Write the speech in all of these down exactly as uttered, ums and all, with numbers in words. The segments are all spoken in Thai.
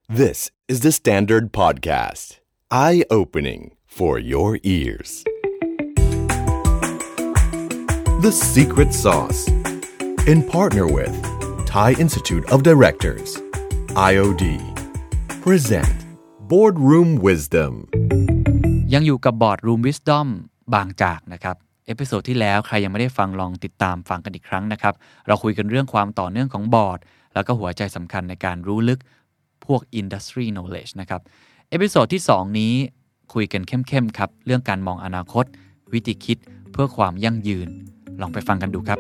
This is the Standard Podcast. Eye-opening for your ears. The Secret Sauce. In partner with Thai Institute of Directors, ไอ โอ ดี Present Boardroom Wisdom. ยังอยู่กับ Boardroom Wisdom บางจากนะครับเอพิโซดที่แล้วใครยังไม่ได้ฟังลองติดตามฟังกันอีกครั้งนะครับเราคุยกันเรื่องความต่อเนื่องของบอร์ดแล้วก็หัวใจสำคัญในการรู้ลึกพวก industry knowledge นะครับเอพิโซดที่สองนี้คุยกันเข้มๆครับเรื่องการมองอนาคตวิธีคิดเพื่อความยั่งยืนลองไปฟังกันดูครับ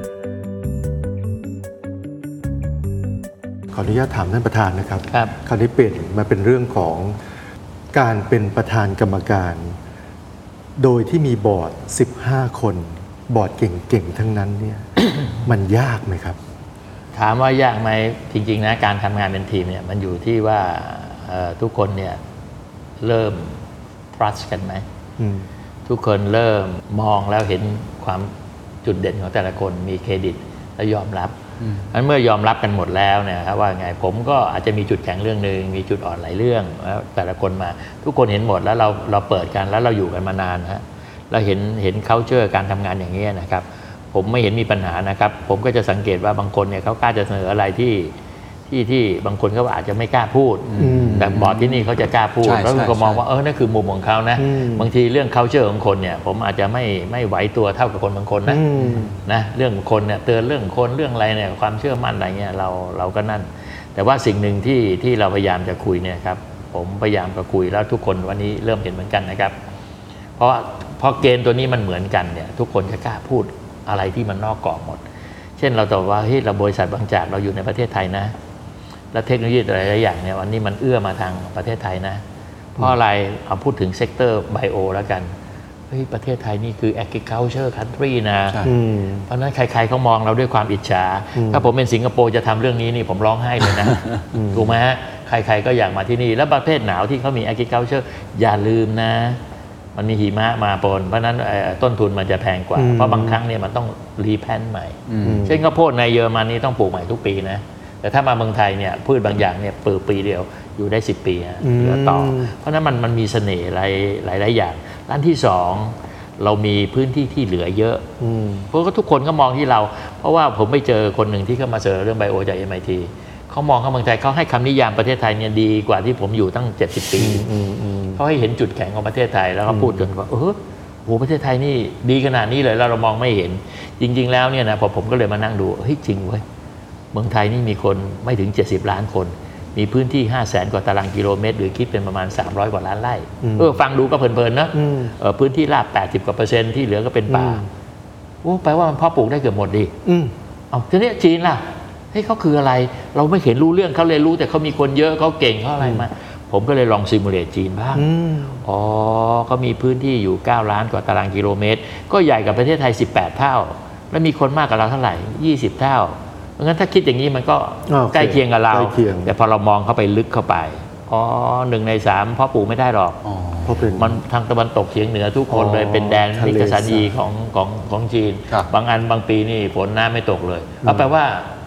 ขออนุญาตถามท่านประธานนะครับครับคราวนี้เปลี่ยนมาเป็นเรื่องของการเป็นประธานกรรมการโดยที่มีบอร์ดสิบห้าคนบอร์ดเก่งๆทั้งนั้นเนี่ย มันยากไหมครับถามว่ายากไหมจริงๆนะการทำงานเป็นทีมเนี่ยมันอยู่ที่ว่าทุกคนเนี่ยเริ่ม trust กันไหมทุกคนเริ่มมองแล้วเห็นความจุดเด่นของแต่ละคนมีเครดิตและยอมรับเพราะเมื่อยอมรับกันหมดแล้วเนี่ยครับว่าไงผมก็อาจจะมีจุดแข็งเรื่องนึงมีจุดอ่อนหลายเรื่องแล้วแต่ละคนมาทุกคนเห็นหมดแล้วเราเราเปิดกันแล้วเราอยู่กันมานานฮะเราเห็นเห็น culture การทำงานอย่างนี้นะครับผมไม่เห็นมีปัญหานะครับผมก็จะสังเกตว่าบางคนเนี่ยเขากล้าจะเสนออะไรที่ที่ที่บางคนเขาอาจจะไม่กล้าพูดแต่บอร์ดที่นี่เขาจะกล้าพูดแล้วก็มองว่าเออนั่นคือมุมของเขานะบางทีเรื่อง culture ของคนเนี่ยผมอาจจะไม่ไม่ไหวตัวเท่ากับคนบางคนนะนะเรื่องคนเนี่ยเตือนเรื่องคนเรื่องอะไรเนี่ยความเชื่อมั่นอะไรเงี้ยเราเราก็นั่นแต่ว่าสิ่งหนึ่งที่ที่เราพยายามจะคุยเนี่ยครับผมพยายามจะคุยแล้วทุกคนวันนี้เริ่มเห็นเหมือนกันนะครับเพราะเพราะเกณฑ์ตัวนี้มันเหมือนกันเนี่ยทุกคนจะกล้าพูดอะไรที่มันนอกกรอบหมดเช่นเราตอบว่าเฮ้ยเราบริษัทบางจากเราอยู่ในประเทศไทยนะและเทคโนโลยีหลายๆอย่างเนี่ยวันนี้มันเอื้อมาทางประเทศไทยนะเพราะอะไรเอาพูดถึงเซกเตอร์ไบโอแล้วกันเฮ้ยประเทศไทยนี่คือ agriculture country นะเพราะนั้นใครๆเขามองเราด้วยความอิจฉาถ้าผมเป็นสิงคโปร์จะทำเรื่องนี้นี่ผมร้องไห้เลยนะถูกไหมฮะใครๆก็อยากมาที่นี่แล้วประเทศหนาวที่เขามี agriculture อย่าลืมนะมันมีหิมะมาปนเพราะนั้นต้นทุนมันจะแพงกว่าเพราะบางครั้งเนี่ยมันต้องรีแพลนใหม่เช่นข้าวโพดในเยอรมันนี่ต้องปลูกใหม่ทุกปีนะแต่ถ้ามาเมืองไทยเนี่ยพืชบางอย่างเนี่ยปลูกปีเดียวอยู่ได้สิบปีเหลือต่อเพราะนั้นมันมันมีเสน่ห์หลายหลายหลายอย่างด้านที่สองเรามีพื้นที่ที่เหลือเยอะเพราะก็ทุกคนก็มองที่เราเพราะว่าผมไปเจอคนหนึ่งที่เข้ามาเสนอเรื่องไบโอจาก เอ็ม ไอ ที เขามองเข้าเมืองไทยเขาให้คำนิยามประเทศไทยเนี่ยดีกว่าที่ผมอยู่ตั้งเจ็ดสิบปีเขาให้เห็นจุดแข็งของประเทศไทยแล้วก็พูดจนว่าเออโหประเทศไทยนี่ดีขนาดนี้เลยแล้วเรามองไม่เห็นจริงๆแล้วเนี่ยนะพอผมก็เลยมานั่งดูเฮ้ยจริงเว้ยเมืองไทยนี่มีคนไม่ถึงเจ็ดสิบล้านคนมีพื้นที่ ห้าแสน กว่าตารางกิโลเมตรหรือคิดเป็นประมาณสามร้อยกว่าล้านไร่เออฟังดูก็เพลินๆนะเออพื้นที่ราบแปดสิบกว่าเปอร์เซ็นต์ที่เหลือก็เป็นป่าโอ้แปลว่ามันเพาะปลูกได้เกือบหมดดิเอาทีนี้จีนล่ะเฮ้ยเขาคืออะไรเราไม่เห็นรู้เรื่องเขาเลยรู้แต่เขามีคนเยอะเขาเก่งเขาอะไรมาผมก็เลยลองซิมูเลตจีนบ้างอ๋อเขามีพื้นที่อยู่เก้าล้านกว่าตารางกิโลเมตรก็ใหญ่กว่าประเทศไทยสิบแปดเท่าแล้วมีคนมากกว่าเราเท่าไหร่ยี่สิบเท่าเพราะงั้นถ้าคิดอย่างนี้มันก็ใกล้เคียงกับเราแต่พอเรามองเข้าไปลึกเข้าไปอ๋อหนึ่งในสามเพราะปลูกไม่ได้หรอกมันทางตะวันตกเฉียงเหนือทุกคนเลยเป็นแดนนิกสานีของของของจีนบางอันบางปีนี่ฝนน้ำไม่ตกเลยเอาแปลว่า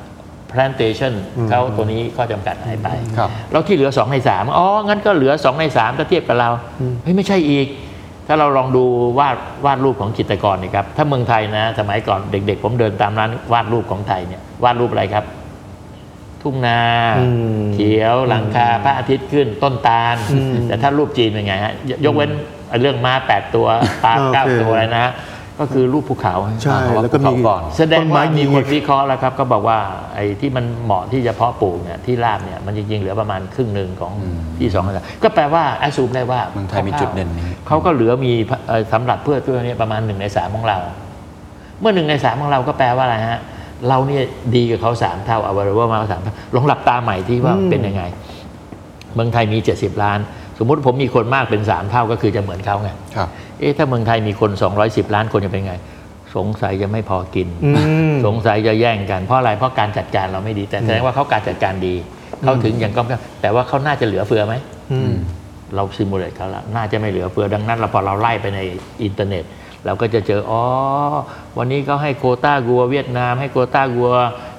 plantation เขาตัวนี้ข้อจำกัดหายไปแล้วที่เหลือสองในสามอ๋องั้นก็เหลือสองในสามถ้าเทียบกับเราเฮ้ยไม่ใช่อีกถ้าเราลองดูวาดวาดรูปของจิตรกรนี่ครับถ้าเมืองไทยนะสมัยก่อนเด็กๆผมเดินตามร้านวาดรูปของไทยเนี่ยวาดรูปอะไรครับทุ่งนาเขียวหลังคาพระอาทิตย์ขึ้นต้นตาลแต่ถ้ารูปจีนเป็นไงฮะยกเว้นเรื่องม้าแปดตัวปลาเก้าตัวอะไรนะก็คือรูปภูเขาใช่แล้วก็มีก่อนแสดงว่ามีคนวิเคราะห์แล้วครับก็บอกว่าไอ้ที่มันเหมาะที่จะเพาะปลูกเนี่ยที่ราบเนี่ยมันจริงๆเหลือประมาณครึ่งหนึ่งของที่สองก็แปลว่าแอสซูมได้ว่าเมืองไทยมีจุดเด่นนี้เขาก็เหลือมีสำหรับเพื่อตัวนี้ประมาณหนึ่งในสามของเราเมื่อหนึ่งในสามของเราก็แปลว่าอะไรฮะเราเนี่ยดีกับเขาสามเท่าเอาไว้ว่ามาสามเท่าลองหลับตาใหม่ที่ว่าเป็นยังไงเมืองไทยมีเจ็ดสิบล้านสมมุติผมมีคนมากเป็นสามเท่าก็คือจะเหมือนเขาไงเอ๊ะถ้าเมืองไทยมีคนสองร้อยสิบล้านคนจะเป็นไงสงสัยจะไม่พอกินสงสัยจะแย่งกันเพราะอะไรเพราะการจัดการเราไม่ดีแต่แสดงว่าเขาการจัดการดีเขาถึงอย่างก็แต่ว่าเขาน่าจะเหลือเฟือไหมเราซิมูเลตเขาแล้วน่าจะไม่เหลือเฟือดังนั้นเราพอเราไล่ไปในอินเทอร์เน็ตเราก็จะเจออ๋อวันนี้เขาให้โควต้าวัวเวียดนามให้โควต้าวัว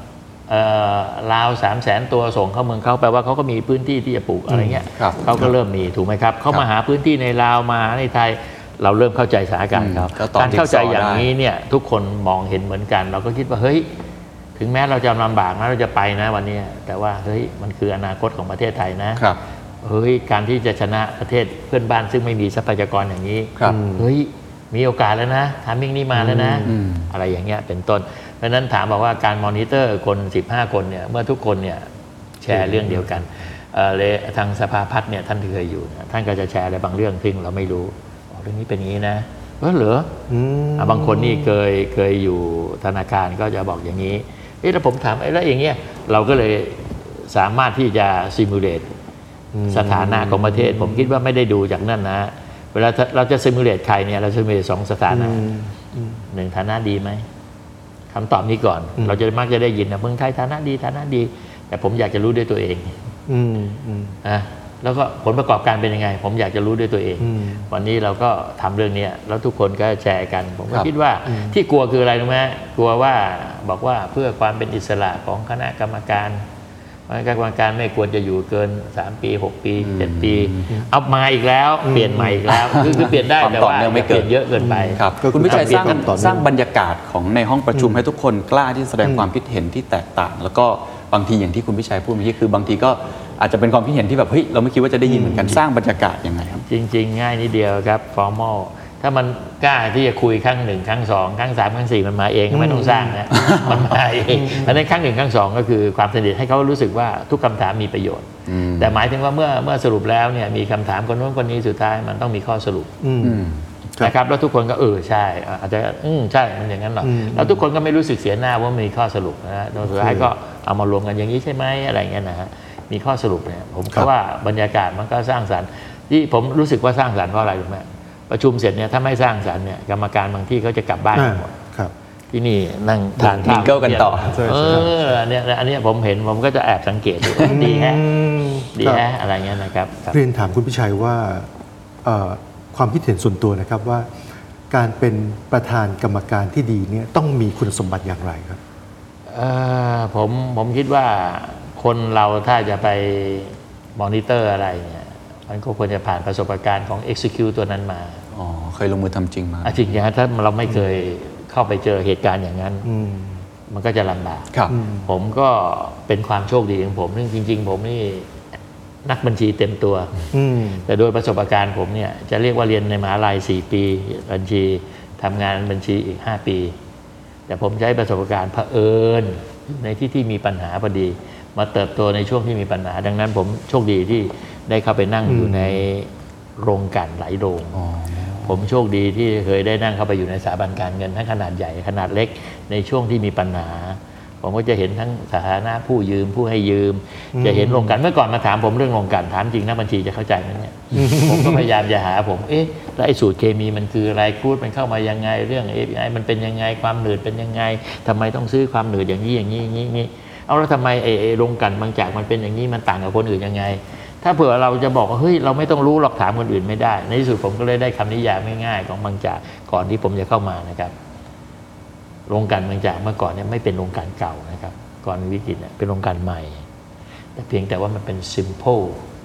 ราวสามแสนตัวส่งเข้าเมืองเขาแปลว่าเขาก็มีพื้นที่ที่จะปลูกอะไรเงี้ยเขาก็เริ่มมีถูกไหมครับเขามาหาพื้นที่ในลาวมาในไทยเราเริ่มเข้าใจสถานการณ์เขาการเข้าใจอย่างนี้เนี่ยทุกคนมองเห็นเหมือนกันเราก็คิดว่าเฮ้ยถึงแม้เราจะลำบากนะเราจะไปนะวันนี้แต่ว่าเฮ้ยมันคืออนาคตของประเทศไทยนะเฮ้ยการที่จะชนะประเทศเพื่อนบ้านซึ่งไม่มีทรัพยากรอย่างนี้เฮ้ยมีโอกาสแล้วนะทามมิ่งนี้มาแล้วนะอะไรอย่างเงี้ยเป็นต้นเพราะนั้นถามบอกว่าการมอนิเตอร์คนสิบห้าคนเนี่ยเมื่อทุกคนเนี่ยแชร์เรื่องเดียวกันเลยทางสภาพัฒน์เนี่ยท่านเคยอยู่ท่านก็จะแชร์อะไรบางเรื่องซึ่งเราไม่รู้เรื่องนี้เป็นอย่างนี้นะเออเหรอบางคนนี่เคยเคยอยู่ธนาคารก็จะบอกอย่างนี้เอ๊ะแล้วผมถามไอ้แล้วอย่างเงี้ยเราก็เลยสามารถที่จะซิมูเลตสถานะของประเทศผมคิดว่าไม่ได้ดูจากนั่นนะเวลาเราจะซิมูเลตใครเนี่ยเราซิมูเลตสองสถานะหนึ่งฐานะดีไหมคำตอบนี้ก่อนเราจะมักจะได้ยินนะเมืองไทยฐานะดีฐานะดีแต่ผมอยากจะรู้ด้วยตัวเองอ่ะแล้วก็ผลประกอบการเป็นยังไงผมอยากจะรู้ด้วยตัวเองวันนี้เราก็ทำเรื่องนี้แล้วทุกคนก็แชร์กันผมก็คิดว่าที่กลัวคืออะไรรู้ไหมกลัวว่าบอกว่าเพื่อความเป็นอิสระของคณะกรรมการคณะกรรมการไม่ควรจะอยู่เกินสามปีหกปีเจ็ดปีเอามาอีกแล้วเปลี่ยนใหม่อีกแล้วคือคือเปลี่ยนได้แต่ว่าไม่เปลี่ยนเยอะเกินไปคุณวิชัยสร้างสร้างบรรยากาศของในห้องประชุมให้ทุกคนกล้าที่แสดงความคิดเห็นที่แตกต่างแล้วก็บางทีอย่างที่คุณวิชัยพูดเมื่อกี้คือบางทีก็อาจจะเป็นความคิดเห็นที่แบบเฮ้ยเราไม่คิดว่าจะได้ยินเหมือนกันสร้างบรรยากาศยังไงครับจริงๆง่ายนิดเดียวครับ formal ถ้ามันกล้าที่จะคุยครั้งหนึ่งครั้งสองครั้งสามครั้งสี่มันมาเองไม่ต้องสร้างนะมันมาเองเพราะฉะนั้นครั้งหนึ่งครั้งสองก็คือความสนิทให้เขารู้สึกว่าทุกคำถามมีประโยชน์แต่หมายถึงว่าเมื่อเมื่อสรุปแล้วเนี่ยมีคำถามคนโน้นคนนี้สุดท้ายมันต้องมีข้อสรุปนะครับแล้วทุกคนก็เออใช่อาจจะอืมใช่มันอย่างนั้นหรอแล้วทุกคนก็ไม่รู้สึกเสียหน้าว่ามีข้อสรุปนะโดยสุดท้ายก็เอามารวมกันอย่างนี้ใช่ไหมอะไรเงี้ยนะฮะมีข้อสรุปเนี่ยผมคิดว่าบรรยากาศมันก็สร้างสรรค์ที่ผมรู้สึกว่าสร้างสรรค์เพราะอะไรรู้ไหมประชุมเสร็จเนี่ยถ้าไม่สร้างสรรค์เนี่ยกรรมการบางที่เขาจะกลับบ้านหมดที่นี่นั่งทานข้าวมิงเกิลกันต่อเออเนี่ยอันนี้ผมเห็นผมก็จะแอบสังเกตดูดีแฮะดีแฮะอะไรเงี้ยนะครับเรียนถามคุณพิชัยว่าความคิดเห็นส่วนตัวนะครับว่าการเป็นประธานกรรมการที่ดีเนี่ยต้องมีคุณสมบัติอย่างไรครับผมผมคิดว่าคนเราถ้าจะไปมอนิเตอร์อะไรเนี่ยมันก็ควรจะผ่านประสบการณ์ของ execute ตัวนั้นมาอ๋อเคยลงมือทำจริงมาจริงอย่างนั้นถ้าเราไม่เคยเข้าไปเจอเหตุการณ์อย่างนั้นมันก็จะลำบากผมก็เป็นความโชคดีของผมซึ่งจริงๆผมนี่นักบัญชีเต็มตัวแต่โดยประสบการณ์ผมเนี่ยจะเรียกว่าเรียนในมหาลัยสี่ปีบัญชีทำงานบัญชีอีกห้าปีแต่ผมใช้ประสบการณ์เผอิญในที่ที่มีปัญหาพอดีมาเติบโตในช่วงที่มีปัญหาดังนั้นผมโชคดีที่ได้เข้าไปนั่งอยู่ในโรงกลั่นหลายโรงผมโชคดีที่เคยได้นั่งเข้าไปอยู่ในสถาบันการเงินทั้งขนาดใหญ่ขนาดเล็กในช่วงที่มีปัญหาผมก็จะเห็นทั้งสถานะผู้ยืมผู้ให้ยืมจะเห็นโรงกลั่นเมื่อก่อนมาถามผมเรื่องโรงกลั่นถามจริงนักบัญชีจะเข้าใจไหมเนี่ย ผมก็พยายามจะหาผมเอ๊ะแล้วไอ้สูตรเคมีมันคืออะไรครูดมันเข้ามายังไงเรื่อง เอ พี ไอ มันเป็นยังไงความหนืดเป็นยังไงทำไมต้องซื้อความหนืดอย่างนี้อย่างนี้อย่างนี้เอาแล้วทำไมไอ้โรงกลั่นบางจากมันเป็นอย่างนี้มันต่างกับคนอื่นยังไงถ้าเผื่อเราจะบอกว่าเฮ้ยเราไม่ต้องรู้หรอกถามคนอื่นไม่ได้ในที่สุดผมก็เลยได้คำนิยามง่ายๆของบางจากก่อนที่ผมจะเข้ามานะครับโรงกลั่นบางจากเมื่อก่อนเนี่ยไม่เป็นโรงกลั่นเก่านะครับก่อนวิกฤตเนี่ยเป็นโรงกลั่นใหม่แต่เพียงแต่ว่ามันเป็น simple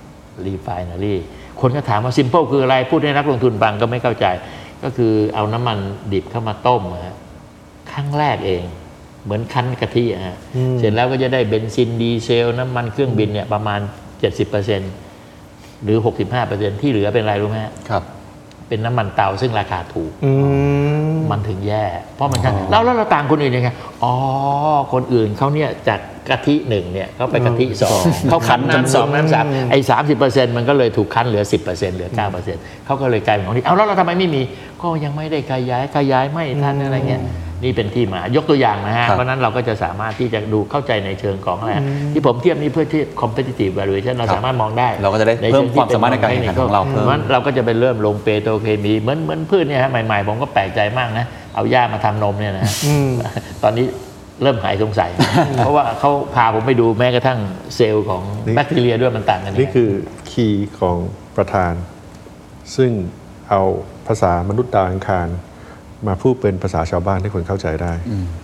refinery คนก็ถามว่า simple คืออะไรพูดให้นักลงทุนฟังก็ไม่เข้าใจก็คือเอาน้ำมันดิบเข้ามาต้มฮะครั้งแรกเองเหมือนคั้นกะทิฮะเสร็จแล้วก็จะได้เบนซินดีเซลน้ำมันเครื่องบินเนี่ยประมาณ เจ็ดสิบเปอร์เซ็นต์ หรือ หกสิบห้าเปอร์เซ็นต์ ที่เหลือเป็นอะไรรู้ไหมครับเป็นน้ำมันเตาซึ่งราคาถูกมันถึงแย่เพราะมันแล้วแล้วเราต่างคนอื่นยังไงอ๋อคนอื่นเขาเนี่ยจากกะทิหนึ่งเนี่ยเขาไปกะทิสองเขาคั้นน้ำสองน้ำสามไอ้สามสิบเปอร์เซ็นต์มันก็เลยถูกคั้นเหลือสิบเปอร์เซ็นต์เหลือเก้าเปอร์เซ็นต์เขาก็เลยกลายเป็นของที่เอาแล้วเราทำไมไม่มีก็ยังไม่ได้ขยายขยายไม่ทันอะไรเงี้ยนี่เป็นที่มายกตัวอย่างนะฮะเพราะนั้นเราก็จะสามารถที่จะดูเข้าใจในเชิงของอะไรที่ผมเทียบนี้เพื่อที่ competitive valuation เราสามารถมองได้เราก็จะได้เพิ่มความสามารถในการแข่งขันของเราเพิ่มเราก็จะไปเริ่มลงเปโตรเคมีเหมือนเหมือนพืชเนี่ยฮะใหม่ๆผมก็แปลกใจมากนะเอาหญ้ามาทำนมเนี่ยนะตอนนี้เริ่มหายสงสัยเพราะว่าเขาพาผมไปดูแม้กระทั่งเซลล์ของแบคทีเรียด้วยมันต่างกันนี่คือคีย์ของประธานซึ่งเอาภาษามนุษย์ดาวอังคารมาพูดเป็นภาษาชาวบ้านให้คนเข้าใจได้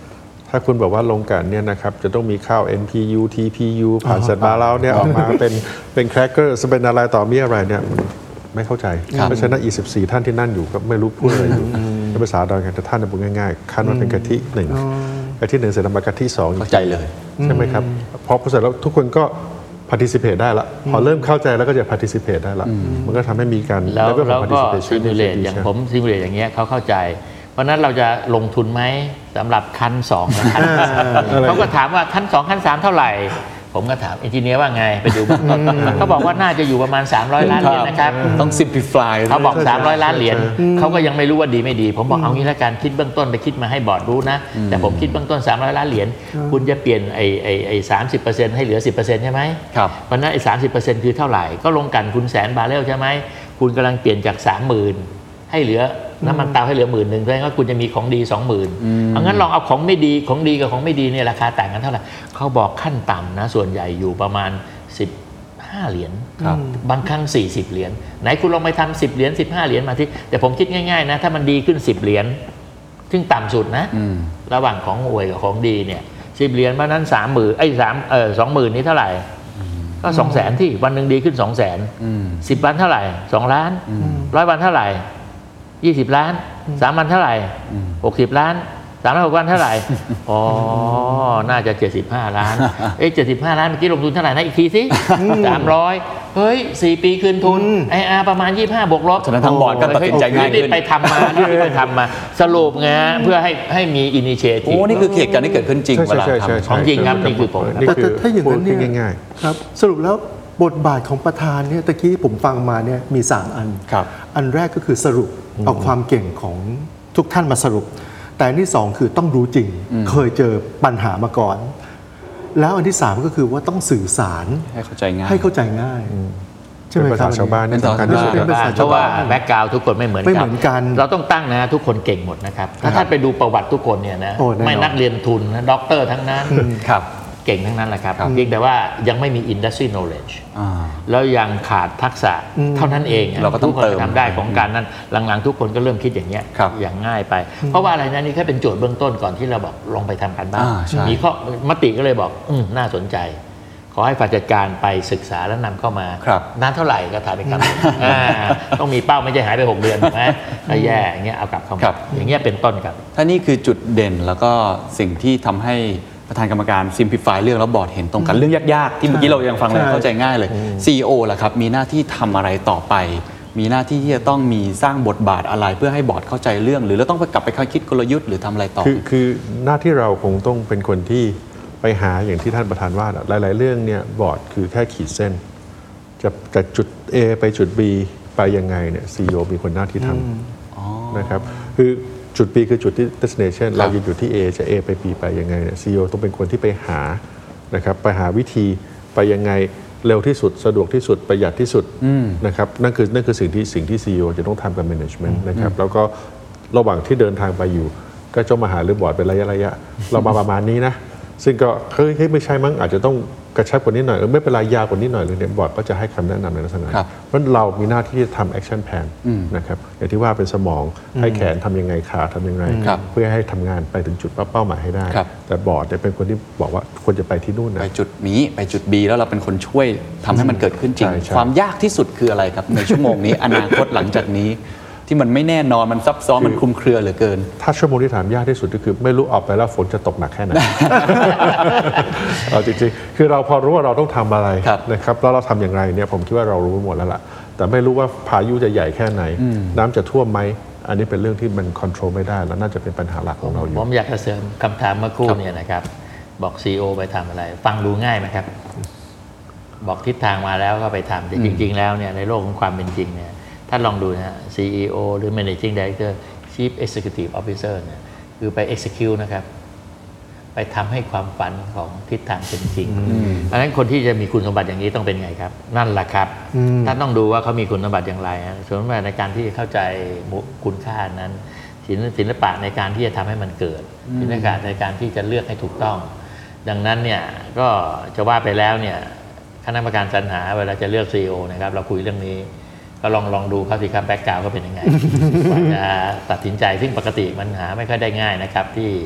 ถ้าคุณบอกว่าลงกันเนี่ยนะครับจะต้องมีข้าว เอ็น พี ยู ที พี ยู ผ่านเสร็จมาแล้วเนี่ยออกมาเป็นเป็นแครกเกอร์เป็นอะไรต่อมีอะไรเนี่ยไม่เข้าใจเพราะฉะนั้นอีสิบสี่ท่านที่นั่นอยู่ก็ไม่รู้พูดอะไรอยู่ในภาษาดอยกันแต่ท่านจะพูดง่ายๆคั้นว่าเป็นกะทิหนึ่งกะทิหนึ่งเสร็จแล้วมากะทิสองเข้าใจเลยใช่ไหมครับพอเสร็จแล้วทุกคนก็ participate ได้ละพอเริ่มเข้าใจแล้วก็จะ participate ได้ละมันก็ทำให้มีการแล้วแล้วก็ simulate อย่างผม simulate อย่างเงี้ยเขาเข้าใจเพราะนั้นเราจะลงทุนไหมสำหรับคันสองและคันเขาก็ถามว่าคันสองคันสามเท่าไหร่ผมก็ถามเอนจิเนียร์ว่าไงไปดูเขาบอกว่าน่าจะอยู่ประมาณสามร้อยล้านเหรียญนะครับต้อง simplify เขาบอกสามร้อยล้านเหรียญเขาก็ยังไม่รู้ว่าดีไม่ดีผมบอกเอางี้ละกันคิดเบื้องต้นไปคิดมาให้บอร์ดรู้นะแต่ผมคิดเบื้องต้นสามร้อยล้านเหรียญคุณจะเปลี่ยนไอ้ไอ้ไอ้สามสิบเปอร์เซ็นต์ให้เหลือสิบเปอร์เซ็นต์ใช่ไหมครับเพราะนั้นไอ้สามสิบเปอร์เซ็นต์คือเท่าไหร่ก็ลงกันคุณแสนบาร์เรลใช่ไหมคุณกำลังเปลี่ยนจากสามหมื่นให้เหลือน้ำมันเตาให้เหลือหมื่นหนึ่งแสดงว่าคุณจะมีของดีสองหมื่นเอางั้นลองเอาของไม่ดีของดีกับของไม่ดีเนี่ยราคาต่างกันเท่าไหร่เขาบอกขั้นต่ำนะส่วนใหญ่อยู่ประมาณสิบห้าเหรียญบางครั้งสี่สิบเหรียญไหนคุณลองไปทำสิบเหรียญสิบห้าเหรียญมาที่แต่ผมคิดง่ายๆนะถ้ามันดีขึ้นสิบเหรียญซึ่งต่ำสุดนะระหว่างของห่วยกับของดีเนี่ยสิบเหรียญเพราะนั้นสามหมื่นไอ้สามเออสองหมื่นนี้เท่าไหร่ก็สองแสนที่วันหนึ่งดีขึ้นสองแสนสิบวันเท่าไหร่สองล้านร้อยวันเท่าไหร่ยี่สิบล้านสามวันเท่าไหร่หกสิบล้านสามร้อยหกวันเท่าไหร่อ๋อน่าจะเจ็ดสิบห้าล้านเอ๊ะเจ็ดสิบห้าล้านเมื่อกี้ลงทุนเท่าไหร่นะอีกทีสิสามร้อยเฮ้ยสี่ปีคืนทุนไออาร์ประมาณยี่สิบห้าบวกลบฉะนั้นทางบอร์ดก็ตัดสินใจง่ายขึ้นไปทำมาไปทำมาสรุปไงเพื่อให้ให้มีอินิเชทีฟโอ้นี่คือเหตุการณ์ที่เกิดขึ้นจริงเวลาทำของจริงครับนี่คือผมแต่ถ้าอย่างนั้นเนี่ยง่ายๆครับสรุปแล้วบทบาทของประธานเนี่ยตะกี้ผมฟังมาเนี่ยมีสามอันอันแรกก็คือสรุปเอาความเก่งของทุกท่านมาสรุปแต่อันที่สองคือต้องรู้จริงเคยเจอปัญหามาก่อนแล้วอันที่สามก็คือว่าต้องสื่อสารให้เข้าใจง่ายให้เข้าใจง่ายใช่ไหมครับภาษาชาวบ้านเป็นสำคัญที่สุดเพราะว่าแบ็กกราวด์ทุกคนไม่เหมือนกันเราต้องตั้งนะทุกคนเก่งหมดนะครับถ้าท่านไปดูประวัติทุกคนเนี่ยนะไม่นักเรียนทุนนะด็อกเตอร์ทั้งนั้นครับเก่งทั้งนั้นแหละครับเพียงแต่ว่ายังไม่มี industry knowledge แล้วยังขาดทักษะเท่านั้นเองเราก็ต้องเติมทำได้ของการนั้นหลังๆทุกคนก็เริ่มคิดอย่างเงี้ยอย่างง่ายไปเพราะว่าอะไรนะนี่แค่เป็นโจทย์เบื้องต้นก่อนที่เราบอกลองไปทำกันบ้างมีข้อมติก็เลยบอกน่าสนใจขอให้ฝ่ายจัดการไปศึกษาแล้วนำเข้ามานานเท่าไหร่ก็ถามไปครับต้องมีเป้าไม่ใช่หายไปหกเดือนถูกไหมก็แย่อย่างเงี้ยเอากลับเข้ามาอย่างเงี้ยเป็นต้นครับถ้านี่คือจุดเด่นแล้วก็สิ่งที่ทำให้ประธานกรรมการ simplify เรื่องแล้วบอร์ดเห็นตรงกันเรื่องยากๆที่เมื่อกี้เรายังฟังแล้วเข้าใจง่ายเลย ซี อี โอ ล่ะครับมีหน้าที่ทำอะไรต่อไปมีหน้าที่ที่จะต้องมีสร้างบทบาทอะไรเพื่อให้บอร์ดเข้าใจเรื่องหรือเราต้องไปกลับไปคิดกลยุทธ์หรือทำอะไรต่อคือคือหน้าที่เราคงต้องเป็นคนที่ไปหาอย่างที่ท่านประธานว่าหลายๆเรื่องเนี่ยบอร์ดคือแค่ขีดเส้นจะจากจุด A ไปจุด B ไปยังไงเนี่ย ซี อี โอ มีคนหน้าที่ทำนะครับคือจุด B คือจุดที่ destination เราอยู่ที่ A จะ A ไป B ไปยังไงเนี่ย ซี อี โอ ต้องเป็นคนที่ไปหานะครับไปหาวิธีไปยังไงเร็วที่สุดสะดวกที่สุดประหยัดที่สุดนะครับนั่นคือนั่นคือสิ่งที่สิ่งที่ ซี อี โอ จะต้องทำกับ management นะครับแล้วก็ระหว่างที่เดินทางไปอยู่ก็จะมาหาเรื่องบอร์ดเป็นระยะระยะเรามาประมาณนี้นะซึ่งก็เฮ้ยไม่ใช่มั้งอาจจะต้องกระชับกว่านี้หน่อยเออไม่เป็นไรยาวกว่านี้หน่อยเลยเนี่ยบอร์ดก็จะให้คำแนะนำในลักษณะนั้นเพราะเรามีหน้าที่จะทำ action plan นะครับอย่างที่ว่าเป็นสมองให้แขนทำยังไงขาทำยังไงเพื่อให้ทำงานไปถึงจุดเป้าหมายให้ได้แต่บอร์ดเนี่ยเป็นคนที่บอกว่าควรจะไปที่นู่นนะไปจุดนี้ไปจุด B แล้วเราเป็นคนช่วยทำให้มันเกิดขึ้นจริงความยากที่สุดคืออะไรครับในชั่วโมงนี้อนาคตหลังจากนี้ที่มันไม่แน่นอนมันซับซ้อนมันคลุมเครือเหลือเกินถ้าชั่วโมงที่ถามยากที่สุดก็คือไม่รู้ออกไปแล้วฝนจะตกหนักแค่ไหน เอาจริงๆคือเราพอรู้ว่าเราต้องทำอะไรนะครับแล้วเราทำอย่างไรเนี่ยผมคิดว่าเรารู้หมดแล้วล่ะแต่ไม่รู้ว่าพายุจะใหญ่แค่ไหนน้ำจะท่วมไหมอันนี้เป็นเรื่องที่มันควบคุมไม่ได้แล้วน่าจะเป็นปัญหาหลักของเราอยู่ผมอยากจะเสริมคำถามเมื่อครู่เนี่ยนะครับบอก ซี อี โอ ไปทำอะไรฟังดูง่ายไหมครับบอกทิศทางมาแล้วก็ไปทำแต่จริงๆแล้วเนี่ยในโลกของความเป็นจริงเนี่ยท่านลองดูนะฮะ ซี อี โอ หรือ Managing Director Chief Executive Officer เนี่ยคือไป execute นะครับไปทำให้ความฝันของทิศทางเป็นจริงเพราะฉะนั้นคนที่จะมีคุณสมบัติอย่างนี้ต้องเป็นไงครับนั่นแหละครับท่านต้องดูว่าเขามีคุณสมบัติอย่างไรส่วนมากในการที่จะเข้าใจคุณค่านั้นศิลปะในการที่จะทำให้มันเกิดศิลปะในการที่จะเลือกให้ถูกต้องดังนั้นเนี่ยก็จะว่าไปแล้วเนี่ยคณะกรรมการสรรหาเวลาจะเลือก ซี อี โอ นะครับเราคุยเรื่องนี้ก็ลองลองดูเขาสิครับแบ็กกราวด์เขาเป็นยังไงกว่าจะตัดสินใจซึ่งปกติมันหาไม่ค่อยได้ง่ายนะครับที่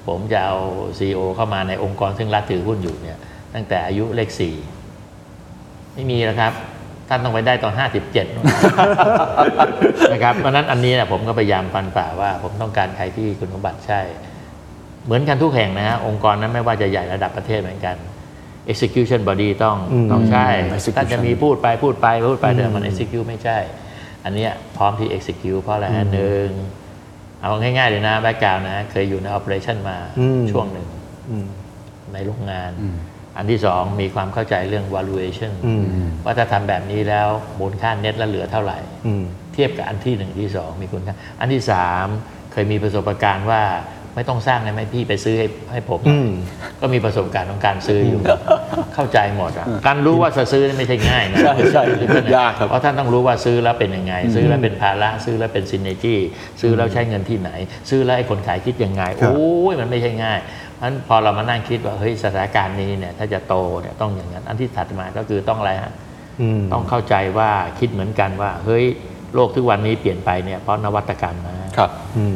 ผมจะเอา ซี อี โอ เข้ามาในองค์กรซึ่งรัฐถือหุ้นอยู่เนี่ยตั้งแต่อายุเลขสี่ไม่มีแล้วครับท่านต้องไปได้ตอนห้าสิบเจ็ดนะครับเพราะนั้นอันนี้นะผมก็พยายามฟันฝ่าว่าผมต้องการใครที่คุณสมบัติใช่เหมือนกันทุกแห่งนะฮะองค์กรนั้นไม่ว่าจะใหญ่ระดับประเทศเหมือนกัน execution body ต้องต้องใช่ท่านจะมีพูดไปพูดไปพูดไปเดี๋ยวมัน execute ไม่ใช่อันนี้พร้อมที่ execute เพราะอะไรฮะหนึ่งเอาง่ายๆเลยนะแบ็คกราวด์นะเคยอยู่ใน operation มาช่วงหนึ่งในโรงงานอันที่สองมีความเข้าใจเรื่อง valuation ว่าถ้าทำแบบนี้แล้วมูลค่าเน็ตแล้วเหลือเท่าไหร่เทียบกับอันที่หนึ่งที่สองมีคุณค่าอันที่สามเคยมีประสบการณ์ว่าไม่ต้องสร้างเลยไหมพี่ไปซื้อให้ให้ผมก็มีประสบการณ์ของการซื้ออยู่เข้าใจหมดอ่ะการรู้ว่าจะซื้อไม่ใช่ง่ายนะใช่ใช่ยากครับเพราะท่านต้องรู้ว่าซื้อแล้วเป็นยังไงซื้อแล้วเป็นภาระซื้อแล้วเป็นซินเนจี้ซื้อแล้วใช้เงินที่ไหนซื้อแล้วไอ้คนขายคิดยังไงโอ้ยมันไม่ใช่ง่ายเพราะฉะนั้นพอเรามานั่งคิดว่าเฮ้ยสถานการณ์นี้เนี่ยถ้าจะโตเนี่ยต้องอย่างนั้นอันที่ถัดมาก็คือต้องอะไรฮะต้องเข้าใจว่าคิดเหมือนกันว่าเฮ้ยโลกทุกวันนี้เปลี่ยนไปเนี่ยเพราะนวัตกรรมนะครับ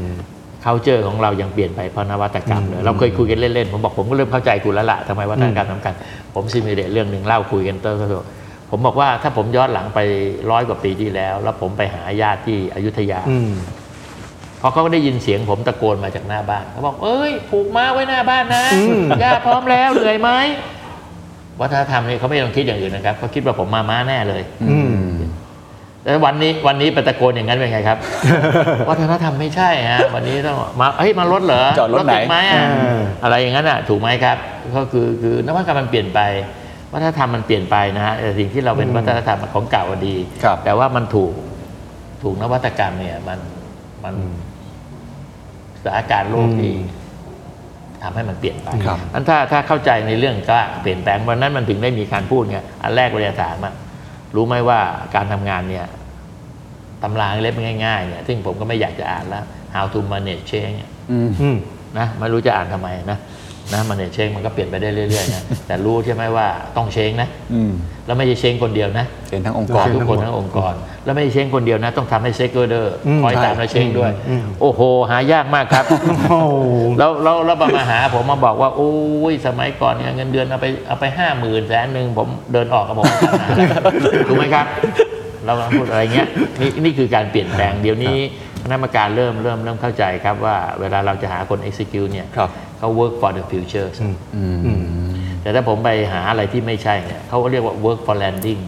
culture ของเรายังเปลี่ยนไปเพราะนวัตกรรมเลยเราเคยคุยกันเล่นๆผมบอกผมก็เริ่มเข้าใจคุณแล้วล่ะทำไมวัฒนธรรมสำคัญผมซิมิเลตเรื่องหนึ่งเล่าคุยกันเตอร์ก็ผมบอกว่าถ้าผมย้อนหลังไปร้อยกว่าปีที่แล้วแล้วผมไปหาญาติที่อยุธยาพอเขาได้ยินเสียงผมตะโกนมาจากหน้าบ้านเขาบอกเอ้ยผูกม้าไว้หน้าบ้านนะญาติพร้อมแล้วเหนื่อยไหมวัฒนธรรมนี่เขาไม่ต้องคิดอย่างอื่นนะครับเขาคิดว่าผมมาม้าแน่เลยแต่วันนี้วันนี้ไปตะโกนอย่างนั้นเป็นไงครับ วัฒนธรรมไม่ใช่ฮะวันนี้ต้องมาเฮ้ยมารถเหรอจอดรถไหนไหมอะไรอย่างนั้นอ่ะถูกไหมครับก็คือคือนวัตกรรมมันเปลี่ยนไปวัฒนธรรมมันเปลี่ยนไปนะฮะสิ่งที่เราเป็นวัฒนธรรมของเก่าดีแต่ว่ามันถูกถูกนวัตกรรมเนี่ยมันมันสถานการณ์โลกที่ทำให้มันเปลี่ยนไปอันถ้าถ้าเข้าใจในเรื่องก็เปลี่ยนแปลงวันนั้นมันถึงได้มีการพูดไงอันแรกเราจะถามอ่ะรู้ไหมว่าการทำงานเนี่ยตำราเล็บง่ายๆเนี่ยซึ่งผมก็ไม่อยากจะอ่านแล้ว how to manage change นะไม่รู้จะอ่านทำไมนะนะ manage change มันก็เปลี่ยนไปได้เรื่อยๆนะแต่รู้ใช่ไหมว่าต้องเชงนะแล้วไม่ใช่เชงคนเดียวนะเชงทั้งองค์กรทุกคนทั้งองค์กรแล้วไม่ใช่เชงคนเดียวนะต้องทำให้เซกเกอร์เดอร์คอยตามและเชงด้วยโอ้โหหายากมากครับแล้วแล้วแล้วมาหาผมมาบอกว่าโอ้ยสมัยก่อนเนี่ยเงินเดือนเอาไปเอาไปห้าหมื่นแสนหนึ่งผมเดินออกกับผมถูกไหมครับเราพูดอะไรเงี้ยนี่นี่คือการเปลี่ยนแปลงเดี๋ยวนี้คณะกรรมการเริ่มเริ่มเริ่มเข้าใจครับว่าเวลาเราจะหาคน execute เนี่ยเขา work for the future แต่ถ้าผมไปหาอะไรที่ไม่ใช่เนี่ยเขาก็เรียกว่า work for landing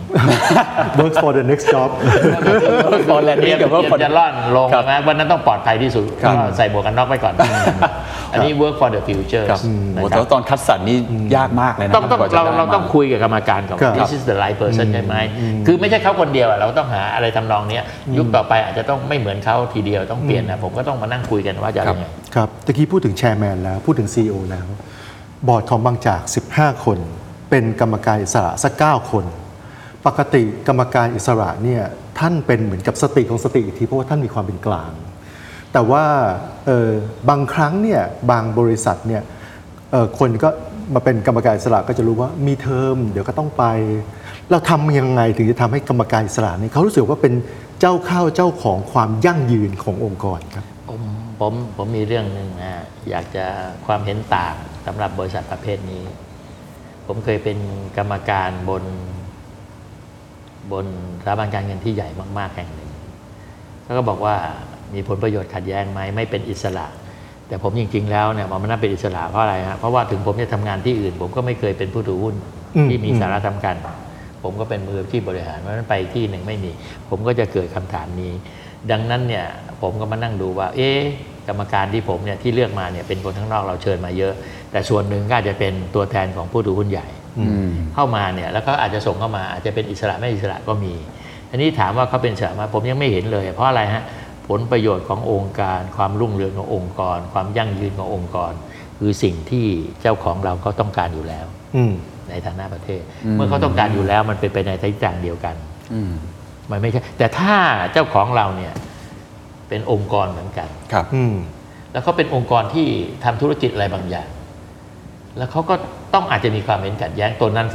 work for the next job work for landing กับ work for จะล่อนลงนะวันนั้นต้องปลอดภัยที่สุดก็ใส่หมวกกันน็อกไว้ก่อนอันนี้ work for the future โอ้แต่ตอนคัดสรรนี่ยากมากเลยนะต้องเราเราต้องคุยกับกรรมการก่อน this is the right person ใช่ไหมคือไม่ใช่เขาคนเดียวเราต้องหาอะไรทำนองนี้ยุคต่อไปอาจจะต้องไม่เหมือนเขาทีเดียวต้องเปลี่ยนนะผมก็ต้องมานั่งคุยกันว่าจะยังไงครับตะกี้พูดถึงแชร์แมนแล้วพูดถึง ซี อี โอ แล้วบอร์ดของบางจากสิบห้าคนเป็นกรรมการอิสระสักเก้าคนปกติกรรมการอิสระเนี่ยท่านเป็นเหมือนกับสติของสติอีกทีเพราะว่าท่านมีความเป็นกลางแต่ว่าบางครั้งเนี่ยบางบริษัทเนี่ยคนก็มาเป็นกรรมการอิสระก็จะรู้ว่ามีเทอมเดี๋ยวก็ต้องไปเราทำยังไงถึงจะทำให้กรรมการอิสระเนี่ยเขารู้สึกว่าเป็นเจ้าเข้าเจ้าของความยั่งยืนขององค์กรครับผมผมผมมีเรื่องหนึ่งนะอยากจะความเห็นต่างสำหรับบริษัทประเภทนี้ผมเคยเป็นกรรมการบนบนสถาบันการเงินที่ใหญ่มากๆแห่งหนึ่งเขาก็บอกว่ามีผลประโยชน์ขัดแย้งไหมไม่เป็นอิสระแต่ผมจริงๆแล้วเนี่ยมันน่าเป็นอิสระเพราะอะไรฮะเพราะว่าถึงผมจะทำงานที่อื่นผมก็ไม่เคยเป็นผู้ถือหุ้นที่มีสาระสำคัญผมก็เป็นมืออาชีพบริหารเพราะฉะนั้นไปที่หนึ่งไม่มีผมก็จะเกิดคำถามนี้ดังนั้นเนี่ยผมก็มานั่งดูว่าเอ๊ะกรรมการที่ผมเนี่ยที่เลือกมาเนี่ยเป็นคนข้างนอกเราเชิญมาเยอะแต่ส่วนหนึ่งก็อาจจะเป็นตัวแทนของผู้ถือหุ้นใหญ่เข้ามาเนี่ยแล้วก็อาจจะส่งเข้ามาอาจจะเป็นอิสระไม่อิสระก็มีอันนี้ถามว่าเขาเป็นอิสระมาผมยังไม่เห็นเลยเพราะอะไรฮะผลประโยชน์ขององค์การความรุ่งเรืองขององค์กรความยั่งยืนขององค์กรคือสิ่งที่เจ้าของเราก็ต้องการอยู่แล้วในฐานะประเทศเมื่อเขาต้องการอยู่แล้วมันเป็นไปในทิศทางเดียวกันมันไม่ใช่แต่ถ้าเจ้าของเราเนี่ยเป็นองค์กรเหมือนกันครับแล้วเขาเป็นองค์กรที่ทำธุรกิจอะไรบางอย่างแล้วเขาก็ต้องอาจจะมีความเห็นขัดแย้งตัวนั้นสิครับ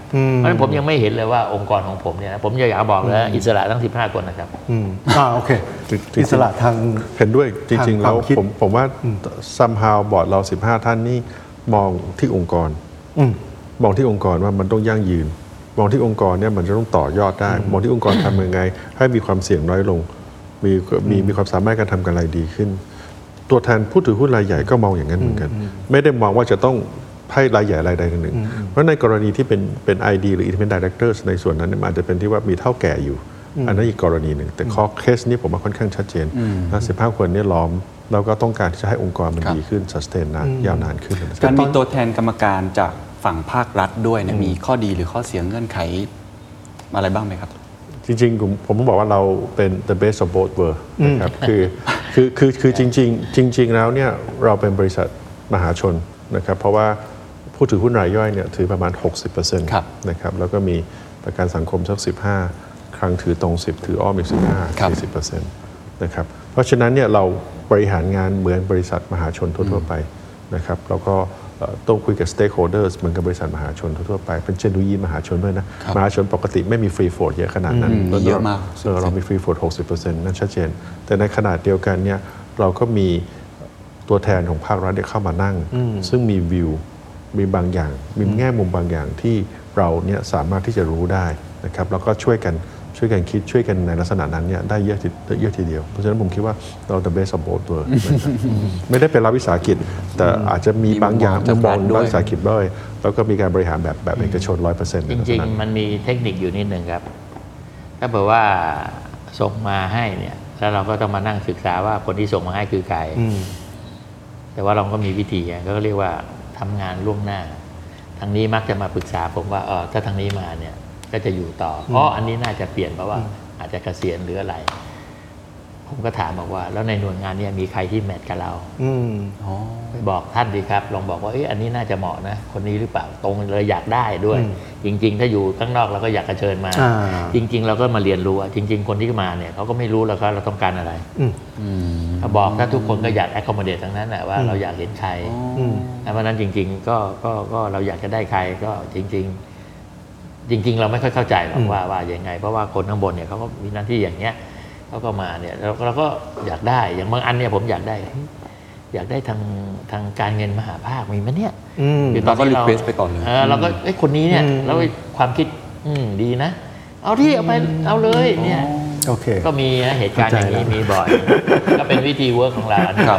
เพราะฉะนั้นผมยังไม่เห็นเลยว่าองค์กรของผมเนี่ยผมอยากบอกเลยอิสระทั้งสิบห้าคนนะครับอืมอ่าโอเคอิสระทางเห็นด้วยจริงๆแล้วผมผมว่า somehow บอร์ดเราสิบห้าท่านนี่มองที่องค์กรมองที่องค์กรว่ามันต้องยั่งยืนมองที่องค์กรเนี่ยมันจะต้องต่อยอดได้มองที่องค์กรทำยังไงให้มีความเสี่ยงน้อยลงมีมีมีความสามารถการทำกำไรดีขึ้นตัวแทนผู้ถือหุ้นรายใหญ่ก็มองอย่างนั้นเหมือนกันไม่ได้มองว่าจะต้องให้รายใหญ่รายใดหนึ่งเพราะในกรณีที่เป็นเป็น ไอ ดี หรือ Independent Directors ในส่วนนั้นมันอาจจะเป็นที่ว่ามีเท่าแก่อยู่อันนั้นอีกกรณีหนึ่งแต่ข้อเคสนี้ผมว่าค่อนข้างชัดเจนนะสิบห้าคนนี้ล้อมแล้วก็ต้องการที่จะให้องค์กรมันดีขึ้น sustain นานยาวนานขึ้นการมีตัวแทนกรรมการจากฝั่งภาครัฐด้วยเนี่ยมีข้อดีหรือข้อเสียเงื่อนไขอะไรบ้างไหมครับจริงๆผมผมบอกว่าเราเป็น the best of both worlds นะครับคือคือคือคือจริงๆจริงๆแล้วเนี่ยเราเป็นบริษัทมหาชนนะครับเพราะว่าผู้ถือหุ้นรายย่อยเนี่ยถือประมาณ หกสิบเปอร์เซ็นต์ นะครับแล้วก็มีประกันสังคมสักสิบห้าครั้งถือตรงสิบถืออ้อมอีกสิบห้า สี่สิบเปอร์เซ็นต์ นะครับเพราะฉะนั้นเนี่ยเราบริหารงานเหมือนบริษัทมหาชนทั่วๆไปนะครับแล้วก็ต้องคุยกับ stakeholders เหมือนกับบริษัทมหาชนทั่วไปเป็น genuine มหาชนด้วยนะมหาชนปกติไม่มี free float เยอะขนาดนั้นเยอะมากเรามี free float หกสิบเปอร์เซ็นต์ นั่นชัดเจนแต่ในขณะเดียวกันเนี่ยเราก็มีตัวแทนของภาครัฐเข้ามานั่งซึ่งมีวิวมีบางอย่างมีแง่มุมบางอย่างที่เราเนี่ยสามารถที่จะรู้ได้นะครับแล้วก็ช่วยกันช่วยกันคิดช่วยกันในลักษณะนั้นเนี่ยได้เยอะเยอะทีเดียวเพราะฉะนั้นผมคิดว่าเรา the best of both worlds ไม่ได้เป็นรัฐวิสาหกิจแต่อาจจะมีบางอย่างมุมมองรัฐวิสาหกิจด้วยแล้วก็มีการบริหารแบบแบบเอกชน ร้อยเปอร์เซ็นต์จริงๆมันมีเทคนิคอยู่นิดนึงครับถ้าเผื่อว่าส่งมาให้เนี่ยแล้วเราก็ต้องมานั่งศึกษาว่าคนที่ส่งมาให้คือใครแต่ว่าเราก็มีวิธีก็เรียกว่าทำงานล่วงหน้าทางนี้มักจะมาปรึกษาผมว่าเออถ้าทางนี้มาเนี่ยก็จะอยู่ต่อเพราะอันนี้น่าจะเปลี่ยนเพราะว่าอาจจะเกษียณหรืออะไรผมก็ถามบอกว่าแล้วในหน่วยงานนี้มีใครที่แมทกับเราไปบอกท่านดีครับลองบอกว่าเอ้ยอันนี้น่าจะเหมาะนะคนนี้หรือเปล่าตรงเลยอยากได้ด้วยจริงๆถ้าอยู่ข้างนอกเราก็อยากเชิญมาจริงๆเราก็มาเรียนรู้จริงๆคนที่มาเนี่ยเขาก็ไม่รู้แล้วก็เราต้องการอะไรถ้าบอกถ้าทุกคนก็อยาก accommodate ทั้งนั้นแหละว่าเราอยากเห็นใครเพราะนั้นจริงๆก็ก็ก็เราอยากจะได้ใครก็จริงๆจริงๆเราไม่ค่อยเข้าใจหรอกว่าว่าอย่างไงเพราะว่าคนข้างบนเนี่ยเขาก็มีหน้าที่อย่างเงี้ยเขาก็มาเนี่ยเราเราก็อยากได้อย่างบางอันเนี่ยผมอยากได้อยากได้ทางทางการเงินมหาภาคมีไหมเนี่ยคือตอนที่เรารีเควสไปก่อนเลยเราก็ไอ้คนนี้เนี่ยแล้วความคิดดีนะเอาที่เอาไปเอาเลยเนี่ยโอเคก็มีเหตุการณ์อย่างนี้มีบ่อยก็เป็นวิธีเวิร์กของเราครับ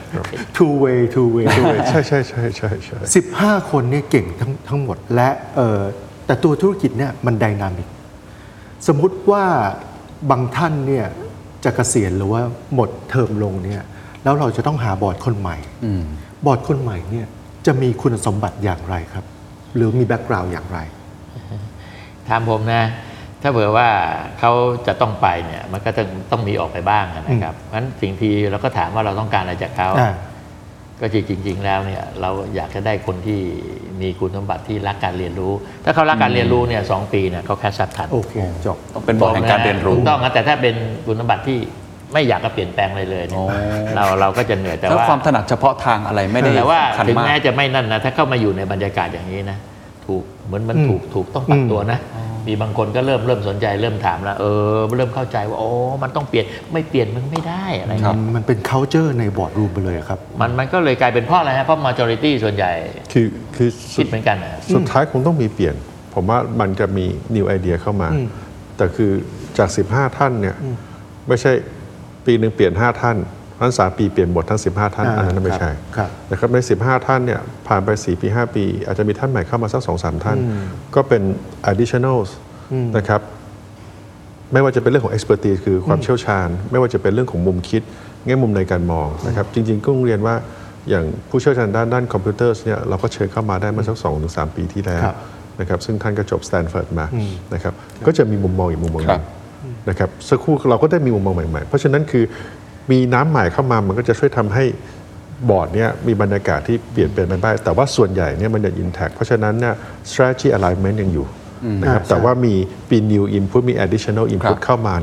two way two way ใช่ใช่ใช่ใช่ใช่สิบห้าคนนี่เก่งทั้งทั้งหมดและเออแต่ตัวธุรกิจเนี่ยมันไดนามิกสมมุติว่าบางท่านเนี่ยจะเกษียณหรือว่าหมดเทอมลงเนี่ยแล้วเราจะต้องหาบอร์ดคนใหม่บอร์ดคนใหม่เนี่ยจะมีคุณสมบัติอย่างไรครับหรือมีแบ็กกราวด์อย่างไรถามผมนะถ้าเผื่อว่าเขาจะต้องไปเนี่ยมันก็ต้องต้องมีออกไปบ้างนะครับงั้นสิ่งที่เราก็ถามว่าเราต้องการอะไรจากเขาก็จริงๆแล้วเนี่ยเราอยากจะได้คนที่มีคุณสมบัติที่รักการเรียนรู้ถ้าเขารักการเรียนรู้เนี่ยสองปีเนี่ยเขาแค่สักทันโอเคจบต้องเป็นบอร์ดแห่งการเรียนรู้ถูกต้องนะแต่ถ้าเป็นคุณสมบัติที่ไม่อยากจะเปลี่ยนแปลงอะไรเลยเนี่ยเราเราก็จะเหนื่อยแต่ว่าความถนัดเฉพาะทางอะไรไม่ได้แต่ว่าถึงแม้จะไม่นั่นนะถ้าเข้ามาอยู่ในบรรยากาศอย่างนี้นะถูกเหมือนมันถูกถูกต้องปรับตัวนะมีบางคนก็เริ่มเริ่มสนใจเริ่มถามแล้วเออเริ่มเข้าใจว่าโอ้มันต้องเปลี่ยนไม่เปลี่ยนมันไม่ได้อะไรครับมันเป็น culture ในบอร์ดรูมไปเลยครับมันมันก็เลยกลายเป็นเพราะอะไรฮะเพราะ majority ส่วนใหญ่คือคือคิดเหมือนกันนะสุดท้ายคงต้องมีเปลี่ยนผมว่ามันจะมี new idea เข้ามาแต่คือจากสิบห้าท่านเนี่ยไม่ใช่ปีนึงเปลี่ยนห้าท่านนั้นสามปีเปลี่ยนหมดทั้งสิบห้าท่านอันนั้นไม่ใช่นะครับในสิบห้าท่านเนี่ยผ่านไปสี่ปีห้าปีอาจจะมีท่านใหม่เข้ามาสัก สองสาม ท่านก็เป็น additionals นะครับไม่ว่าจะเป็นเรื่องของ expertise คือความเชี่ยวชาญไม่ว่าจะเป็นเรื่องของมุมคิดแง่มุมในการมองนะครับจริงๆก็ต้องเรียนว่าอย่างผู้เชี่ยวชาญด้านด้านคอมพิวเตอร์เนี่ยเราก็เชิญเข้ามาได้มาสัก สองถึงสาม ปีที่แล้วนะครับซึ่งท่านก็จบสแตนฟอร์ดมานะครับก็จะมีมุมมองอีกมุมมองนึงนะครับสักครู่เราก็ได้มีมุมมองใหม่ๆเพราะฉะนั้นคือมีน้ำใหม่เข้ามามันก็จะช่วยทำให้บอร์ดเนี่ยมีบรรยากาศที่เปลี่ยนเปลี่ยนไปได้แต่ว่าส่วนใหญ่เนี่ยมันยัง intact เพราะฉะนั้นเนี่ย strategy alignment ยังอยู่นะครับแต่ว่ามีปี new input มี additional input เข้ามาเนี่ย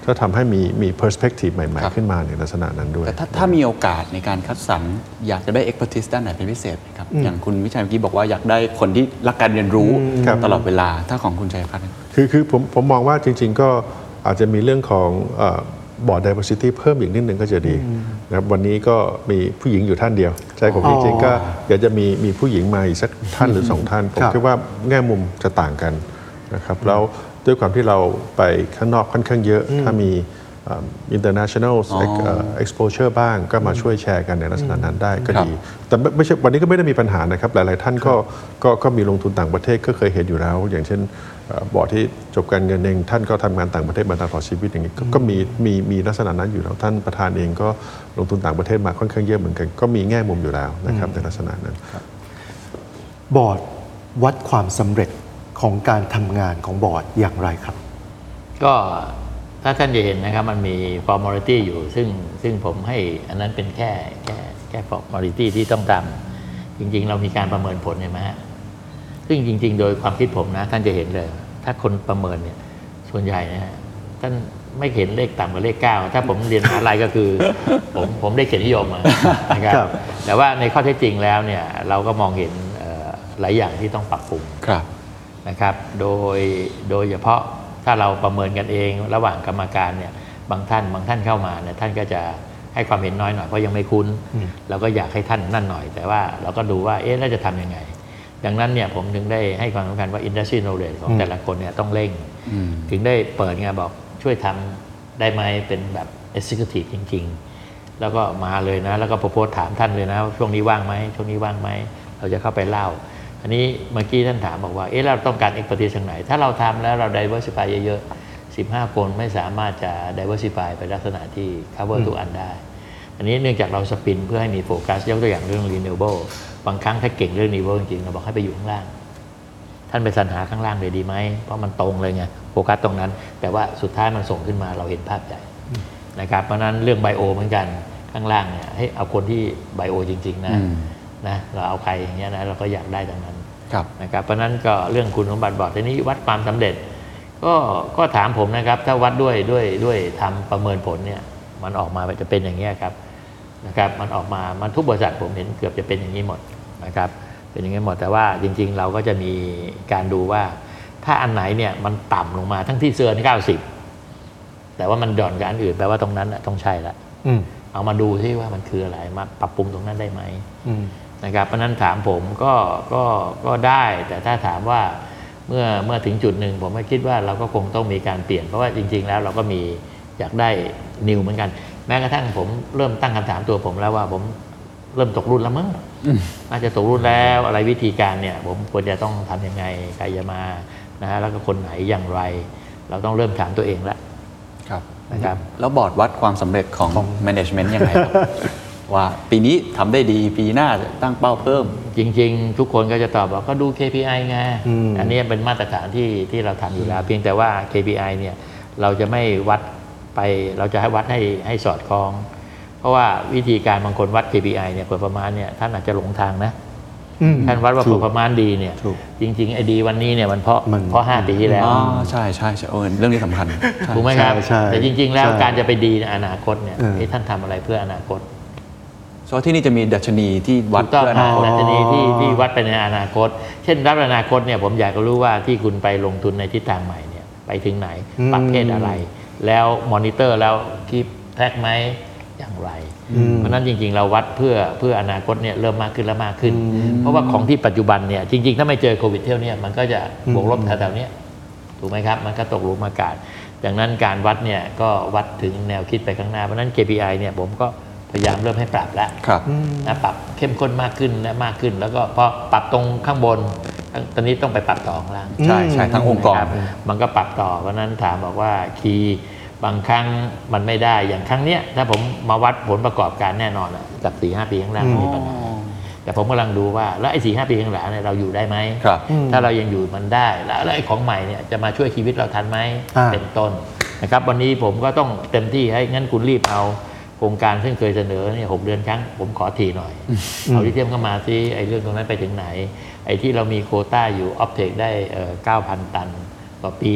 จะทำให้มีมี perspective ใหม่ๆขึ้นมาในลักษณะนั้นด้วยแต่ถ้าถ้ามีโอกาสในการคัดสรรอยากจะได้ expertise ด้านไหนเป็นพิเศษครับอย่างคุณวิชัยเมื่อกี้บอกว่าอยากได้คนที่รักการเรียนรู้ตลอดเวลาถ้าของคุณชัยพัฒน์คือคือผมผมมองว่าจริงๆก็อาจจะมีเรื่องของบอร์ด diversity เพิ่มอีกนิดนึงก็จะดีนะครับวันนี้ก็มีผู้หญิงอยู่ท่านเดียวใจผมจริงๆก็อยากจะมีมีผู้หญิงมาอีกสักท่านหรือสองท่านผมคิดว่าแง่มุมจะต่างกันนะครับแล้วด้วยความที่เราไปข้างนอกค่อนข้างเยอะถ้ามี international exposure บ้างก็มาช่วยแชร์กันในลักษณะนั้นได้ก็ดีแต่ไม่ใช่วันนี้ก็ไม่ได้มีปัญหานะครับหลายๆท่านก็ก็ก็มีลงทุนต่างประเทศก็เคยเห็นอยู่แล้วอย่างเช่นบอร์ดที่จบการเงินเองท่านก็ทำงานต่างประเทศมาตลอดชีวิตอย่างนี้ก็มีมีมีลักษณะนั้นอยู่แล้วท่านประธานเองก็ลงทุนต่างประเทศมาค่อนข้างเยอะเหมือนกันก็มีแง่มุมอยู่แล้วนะครับในลักษณะนั้นบอร์ดวัดความสำเร็จของการทำงานของบอร์ดอย่างไรครับก็ถ้าท่านจะเห็นนะครับมันมี formality อยู่ซึ่งซึ่งผมให้อันนั้นเป็นแค่แค่แค่ formality ที่ต้องทำจริงๆเรามีการประเมินผลใช่ไหมฮะซึ่งจริงๆโดยความคิดผมนะท่านจะเห็นเลยถ้าคนประเมินเนี่ยส่วนใหญ่นะฮะท่านไม่เห็นเลขต่ำกว่าเลขเก้าถ้าผมเรียนมหาลัยก็คือผมผมได้เกียรตินิยมนะครับแต่ว่าในข้อเท็จจริงแล้วเนี่ยเราก็มองเห็นหลายอย่างที่ต้องปรับปรุงนะครับโดยโดยเฉพาะถ้าเราประเมินกันเองระหว่างกรรมการเนี่ยบางท่านบางท่านเข้ามาเนี่ยท่านก็จะให้ความเห็นน้อยหน่อยเพราะยังไม่คุ้นเราก็อยากให้ท่านนั่นหน่อยแต่ว่าเราก็ดูว่าเอ๊ะแล้วจะทำยังไงดังนั้นเนี่ยผมถึงได้ให้ความสำคัญว่า industry knowledge ของแต่ละคนเนี่ยต้องเร่งถึงได้เปิดไงบอกช่วยทำได้ไหมเป็นแบบ executive จริงๆแล้วก็มาเลยนะแล้วก็โพสต์ถามท่านเลยนะช่วงนี้ว่างไหมช่วงนี้ว่างไหมเราจะเข้าไปเล่าอันนี้เมื่อกี้ท่านถามบอกว่าเอ๊ะเราต้องการ expertise ทางไหนถ้าเราทำแล้วเรา diversify เยอะๆสิบห้าคนไม่สามารถจะ diversify ไปลักษณะที่ cover ทุกอันได้อันนี้เนื่องจากเราสปินเพื่อให้มีโฟกัสยกตัวอย่างเรื่อง renewable บางครั้งถ้าเก่งเรื่อง renewable จริงๆเราบอกให้ไปอยู่ข้างล่างท่านไปสรรหาข้างล่างเลยดีไหมเพราะมันตรงเลยไงโฟกัสตรงนั้นแต่ว่าสุดท้ายมันส่งขึ้นมาเราเห็นภาพใหญ่นะครับเพราะนั้นเรื่องไบโอเหมือนกันข้างล่างเนี่ยให้เอาคนที่ไบโอจริงๆนะนะเราเอาใครอย่างเงี้ยนะเราก็อยากได้ตรงนั้นนะครับเพราะนั้นก็เรื่องคุณสมบัติบอร์ดทีนี้วัดความสำเร็จก็ก็ถามผมนะครับถ้าวัดด้วยด้วยด้วยทำประเมินผลเนี่ยมันออกมาจะเป็นอย่างนี้ครับนะครับมันออกมามันทุกบริษัทผมเห็นเกือบจะเป็นอย่างนี้หมดนะครับเป็นอย่างนี้หมดแต่ว่าจริงๆเราก็จะมีการดูว่าถ้าอันไหนเนี่ยมันต่ำลงมาทั้งที่เซอร์เก้าสิบแต่ว่ามันหย่อนกับอันอื่นแปลว่าตรงนั้นต้องใช่ละเอามาดูที่ว่ามันคืออะไรมาปรับปรุงตรงนั้นได้ไหมนะครับเพราะนั้นถามผมก็ก็ก็ได้แต่ถ้าถามว่าเมื่อเมื่อถึงจุดหนึ่งผมก็คิดว่าเราก็คงต้องมีการเปลี่ยนเพราะว่าจริงๆแล้วเราก็มีอยากได้นิวเหมือนกันแม้กระทั่งผมเริ่มตั้งคำถามตัวผมแล้วว่าผมเริ่มตกรุ่นแล้วมั้งอาจจะตกรุ่นแล้วอะไรวิธีการเนี่ยผมควรจะต้องทำยังไงใครจะมานะฮะแล้วก็คนไหนอย่างไรเราต้องเริ่มถามตัวเองแล้วนะครับแล้วบอร์ดวัดความสำเร็จของ management ยังไงครับว่าปีนี้ทำได้ดีปีหน้าตั้งเป้าเพิ่มจริงๆทุกคนก็จะตอบว่าก็ดู เค พี ไอ ไง อ, อันนี้เป็นมาตรฐานที่ที่เราทำอยู่แล้วเพียงแต่ว่า เค พี ไอ เนี่ยเราจะไม่วัดไปเราจะให้วัดให้ให้สอดคล้องเพราะว่าวิธีการบางคนวัด เค พี ไอ เนี่ยผลประมาณเนี่ยท่านอาจจะหลงทางนะท่านวัดว่าผลประมาณดีเนี่ยจริงๆไอ้ดีวันนี้เนี่ยมันเพราะเพราะห้าปีที่แล้วอ๋อใช่ใช่ใช่เรื่องนี้สำคัญถูกไหมครับแต่จริงๆแล้วการจะไปดีในอนาคตเนี่ยท่านทำอะไรเพื่ออนาคตเพราะที่นี่จะมีดัชนีที่วัดเพื่ออนาคตดัชนีที่ที่วัดไปในอนาคตเช่นรับอนาคตเนี่ยผมอยากจะรู้ว่าที่คุณไปลงทุนในทิศทางใหม่เนี่ยไปถึงไหนประเภทอะไรแล้วมอนิเตอร์แล้วคีปแท็กไหมอย่างไรเพราะนั้นจริงๆเราวัดเพื่อเพื่ออนาคตเนี่ยเริ่มมากขึ้นและมากขึ้นเพราะว่าของที่ปัจจุบันเนี่ยจริงๆถ้าไม่เจอโควิดเที่ยวเนี่ยมันก็จะบวกลบแถวๆนี้ถูกไหมครับมันก็ตกหลุมอากาศดังนั้นการวัดเนี่ยก็วัดถึงแนวคิดไปข้างหน้าเพราะนั้น เค พี ไอ เนี่ยผมก็พยายามเริ่มให้ปรับแล้วนะปรับเข้มข้นมากขึ้นและมากขึ้นแล้วก็พอปรับตรงข้างบนตอนนี้ต้องไปปรับต่อข้างล่างใช่ใช่ทั้งองค์กรมันก็ปรับต่อเพราะนั้นถามบอกว่าคีย์บางครั้งมันไม่ได้อย่างครั้งเนี้ยถ้าผมมาวัดผลประกอบการแน่นอนอะจาก สี่ห้า ปีข้างหน้ามีปัญหาแต่ผมกำลังดูว่าแล้วไอ้ สี่ห้า ปีข้างหลังเนี่ยเราอยู่ได้ไหมถ้าเรายังอยู่มันได้แล้วไอ้ของใหม่เนี่ยจะมาช่วยชีวิตเราทันไหมเป็นต้นนะครับวันนี้ผมก็ต้องเต็มที่ให้งั้นคุณรีบเอาโครงการซึ่งเคยเสนอเนี่ยหกเดือนครั้งผมขอทีหน่อยเอาลิเธียมเข้ามาซิไอ้เรื่องตรงนั้นไปถึงไหนไอ้ที่เรามีโควต้าอยู่ออฟเทคได้เก้าพันตันต่อปี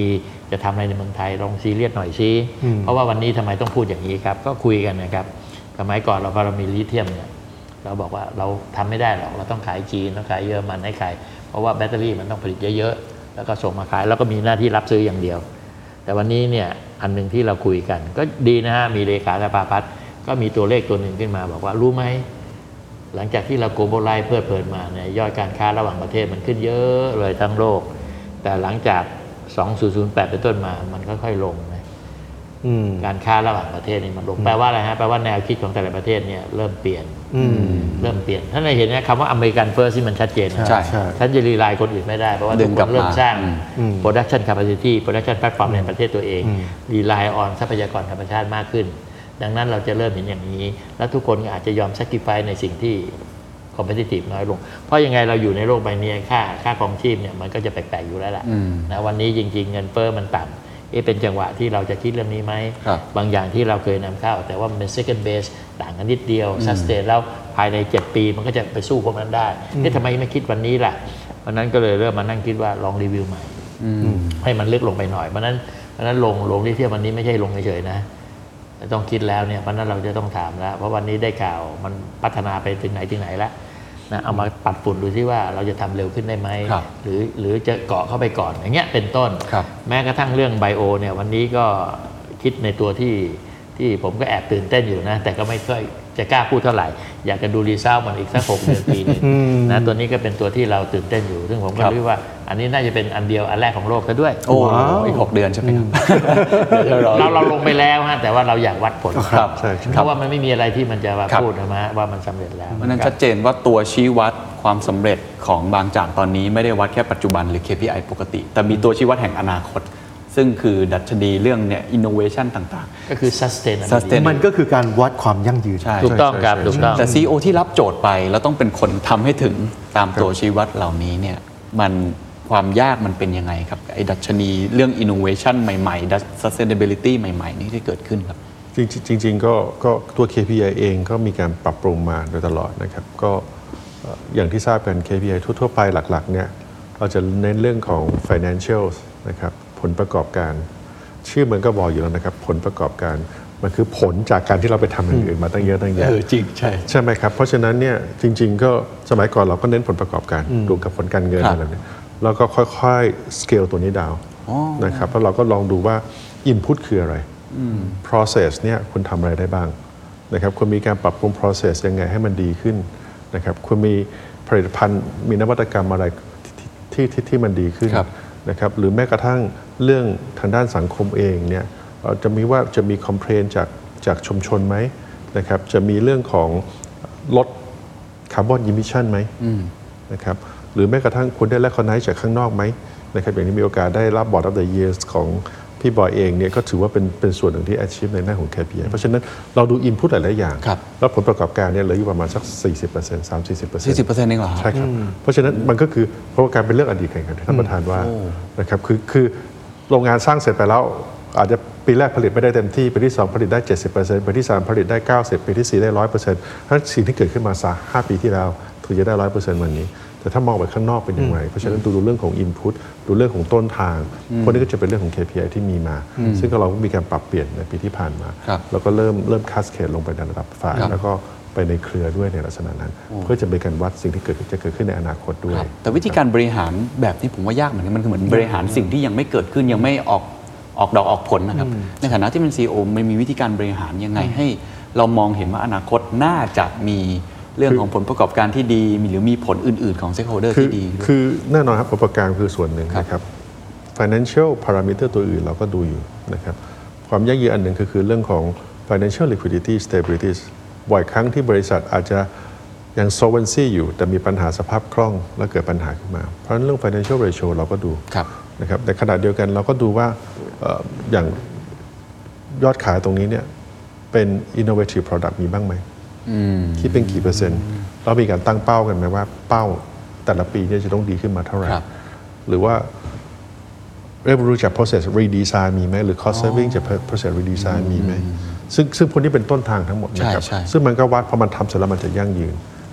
จะทำอะไรในเมืองไทยลองซีเรียสหน่อยซิเพราะว่าวันนี้ทำไมต้องพูดอย่างนี้ครับก็คุยกันนะครับสมัยก่อนเราพอเรามีลิเธียมเนี่ยเราบอกว่าเราทำไม่ได้หรอกเราต้องขายจีนต้องขายเยอรมันให้ขายเพราะว่าแบตเตอรี่มันต้องผลิตเยอะๆแล้วก็ส่งมาขายแล้วก็มีหน้าที่รับซื้ออย่างเดียวแต่วันนี้เนี่ยอันหนึ่งที่เราคุยกันก็ดีนะฮะมีเลขาสภาพัฒน์ก็มีตัวเลขตัวหนึ่งขึ้นมาบอกว่ารู้ไหมหลังจากที่เราโกลบอลไลซ์เพิ่มเพิ่มมาเนี่ยยอดการค้าระหว่างประเทศมันขึ้นเยอะเลยทั้งโลกแต่หลังจากสองพันแปดเป็นต้นมามันค่อยๆลงนะการค้าระหว่างประเทศนี่มันลงแปลว่าอะไรฮะแปลว่าแนวคิดของแต่ละประเทศเนี่ยเริ่มเปลี่ยนเริ่มเปลี่ยนท่านได้เห็นนะคำว่าอเมริกันเฟิร์สที่มันชัดเจนใช่ท่านจะรีไลน์คนอื่นไม่ได้เพราะว่าทุกคนเริ่มสร้าง production capacity production platform ในประเทศตัวเองรีไลน์ออนทรัพยากรธรรมชาติมากขึ้นดังนั้นเราจะเริ่มเห็นอย่างนี้แล้วทุกคนอาจจะยอม sacrifice ในสิ่งที่ competitive น้อยลงเพราะยังไงเราอยู่ในโลกใบนี้ค่าค่าครองชีพเนี่ยมันก็จะแปลกๆอยู่แล้วแหละนะวันนี้จริงๆเงินเฟ้อมันต่ำเอ๊ะเป็นจังหวะที่เราจะคิดเรื่องนี้ไหมบางอย่างที่เราเคยนำเข้าแต่ว่ามันเป็น second base ต่างกันนิดเดียว sustain แล้วภายในเจ็ดปีมันก็จะไปสู้พวกนั้นได้เอ๊ะทำไมไม่คิดวันนี้ล่ะวันนั้นก็เลยเริ่มมานั่งคิดว่าลองรีวิวใหม่ให้มันลึกลงไปหน่อยเพราะนั้นเพราะนั้นลงลงที่เที่ยววันนี้ไม่ใช่ลงเฉยๆนะต้องคิดแล้วเนี่ยเพราะนั้นเราจะต้องถามแล้วเพราะวันนี้ได้ข่าวมันพัฒนาไปถึงไหนถึงไหนแล้วนะเอามาปัดฝุ่นดูที่ว่าเราจะทำเร็วขึ้นได้ไหมหรือหรือจะเกาะเข้าไปก่อนอย่างเงี้ยเป็นต้นแม้กระทั่งเรื่องไบโอเนี่ยวันนี้ก็คิดในตัวที่ที่ผมก็แอบตื่นเต้นอยู่นะแต่ก็ไม่ค่อยจะกล้าพูดเท่าไหร่อยากจะดูรีเซลมันอีกสักหกเดือนปีนึงนะตัวนี้ก็เป็นตัวที่เราตื่นเต้นอยู่ซึ่งผมก็รู้ว่าอันนี้น่าจะเป็นอันเดียวอันแรกของโลกซะด้วยโอ้อีกหกเดือนใช่ไหมครับเราเราลงไปแล้วฮะแต่ว่าเราอยากวัดผลเพราะว่ามันไม่มีอะไรที่มันจะมาพูดนะว่ามันสำเร็จแล้วมันชัดเจนว่าตัวชี้วัดความสำเร็จของบางจากตอนนี้ไม่ได้วัดแค่ปัจจุบันหรือ เค พี ไอ ปกติแต่มีตัวชี้วัดแห่งอนาคตซึ่งคือดัชนีเรื่องเนี่ย innovation ต่างๆก็คือ sustainability มันก็คือการวัดความยั่งยืนถูกต้องครับถูกต้องแต่ ซี อี โอ ที่รับโจทย์ไปแล้วต้องเป็นคนทำให้ถึงตามตัวชี้วัดเหล่านี้เนี่ยมันความยากมันเป็นยังไงครับไอ้ดัชนีเรื่อง innovation ใหม่ๆ sustainability ใหม่ๆนี่ที่เกิดขึ้นครับจริงๆก็ก็ตัว เค พี ไอ เองก็มีการปรับปรุงมาโดยตลอดนะครับก็อย่างที่ทราบกัน เค พี ไอ ทั่วๆไปหลักๆเนี่ยเราจะเน้นเรื่องของ financial นะครับผลประกอบการชื่อมันก็บอกอยู่แล้วนะครับผลประกอบการมันคือผลจากการที่เราไปทำอย่างอื่นมาตั้งเยอะตั้งแยะจริงใช่ใช่ไหมครับเพราะฉะนั้นเนี่ยจริงๆก็สมัยก่อนเราก็เน้นผลประกอการรวมกับผลการเงินอะไรเนี่ยแล้วก็ค่อยๆ scale ตัวนี้ดาวนะครับแล้วเราก็ลองดูว่า input คืออะไร process เนี่ยคุณทำอะไรได้บ้างนะครับคุณมีการปรับปรุง process ยังไงให้มันดีขึ้นนะครับคุณมีผลิตภัณฑ์มีนวัตกรรมอะไรที่ที่ที่มันดีขึ้นนะครับหรือแม้กระทั่งเรื่องทางด้านสังคมเองเนี่ยจะมีว่าจะมีคอมเพลนจากจากชุมชนไหมนะครับจะมีเรื่องของลดคาร์บอนอิมิชันไหมนะครับหรือแม้กระทั่งคุณได้แลกคอนไนซ์จากข้างนอกไหมนะครับอย่างนี้มีโอกาสได้รับบอร์ดออฟเดอะเยียร์ของพี่บอยเองเนี่ยก็ถือว่าเป็นเป็นส่วนหนึ่งที่ achieve ในหน้าของ เค พี ไอ เพราะฉะนั้นเราดู input หลายๆอย่างแล้วผลประกอบการเนี่ยเหลืออยู่ประมาณสัก สี่สิบเปอร์เซ็นต์ สามสิบ สี่สิบเปอร์เซ็นต์สี่สิบเปอร์เซ็นต์เองเหรอใช่ครับเพราะฉะนั้นมันก็คือผลประกอบการเป็นเรื่องอดีตกันครับท่านประธานว่านะครับคือคือโรงงานสร้างเสร็จไปแล้วอาจจะปีแรกผลิตไม่ได้เต็มที่ปีที่สองผลิตได้ เจ็ดสิบเปอร์เซ็นต์ ปีที่สามผลิตได้ เก้าสิบ ปีที่สี่ได้ หนึ่งร้อยเปอร์เซ็นต์ เพราะสิ่งที่เกิดขึ้นมาสักห้าปีที่แล้วถึงจะได้ หนึ่งร้อยเปอร์เซ็นต์ วันนี้แต่ถ้ามองไปข้างนอกเป็นยังไงเพราะฉะนั้นดูดูเรื่องของ input ดูเรื่องของต้นทางพวกนี้ก็จะเป็นเรื่องของ เค พี ไอ ที่มีมาซึ่งเราก็มีการปรับเปลี่ยนในปีที่ผ่านมาแล้วก็เริ่มเริ่มคัสเคดลงไปในระดับฝ่ายแล้วก็ไปในเครือด้วยในลักษณะนั้นเพื่อจะเป็นการวัดสิ่งที่เกิดจะเกิดขึ้นในอนาคตด้วยแต่วิธีการบริหารแบบนี้ผมว่ายากเหมือนกันมันเหมือนบริหารสิ่งที่ยังไม่เกิดขึ้นยังไม่ออกออกดอกออกผลนะครับในฐานะที่เป็น ซี อี โอ มันมีวิธีการบริหารยังไงให้เรามองเห็นว่าอนาคตน่าจะมีเรื่องของผลประกอบการที่ดีหรือมีผลอื่นๆของ stakeholder ที่ดีคือแน่นอนครับผลประกอบการคือส่วนหนึ่งนะครับ financial parameter ตัวอื่นเราก็ดูอยู่นะครับความยั่งยืนอันหนึ่งคือคือเรื่องของ financial liquidity stability บ่อยครั้งที่บริษัทอาจจะยัง solvency อยู่แต่มีปัญหาสภาพคล่องและเกิดปัญหาขึ้นมาเพราะฉะนั้นเรื่อง financial ratio เราก็ดูนะครับในขณะเดียวกันเราก็ดูว่าอย่างยอดขายตรงนี้เนี่ยเป็น innovative product มีบ้างไหมคิดเป็นกี่เปอร์เซ็นต์เรามีการตั้งเป้ากันไหมว่าเป้าแต่ละปีจะต้องดีขึ้นมาเท่าไหร่หรือว่าเรียนรู้จาก process redesign มีไหมหรือ cost saving จาก process redesign มีไหมซึ่งซึ่งพวกนี้เป็นต้นทางทั้งหมดนะครับซึ่งมันก็วัดพอมันทำเสร็จแล้วมันจะยั่งยืน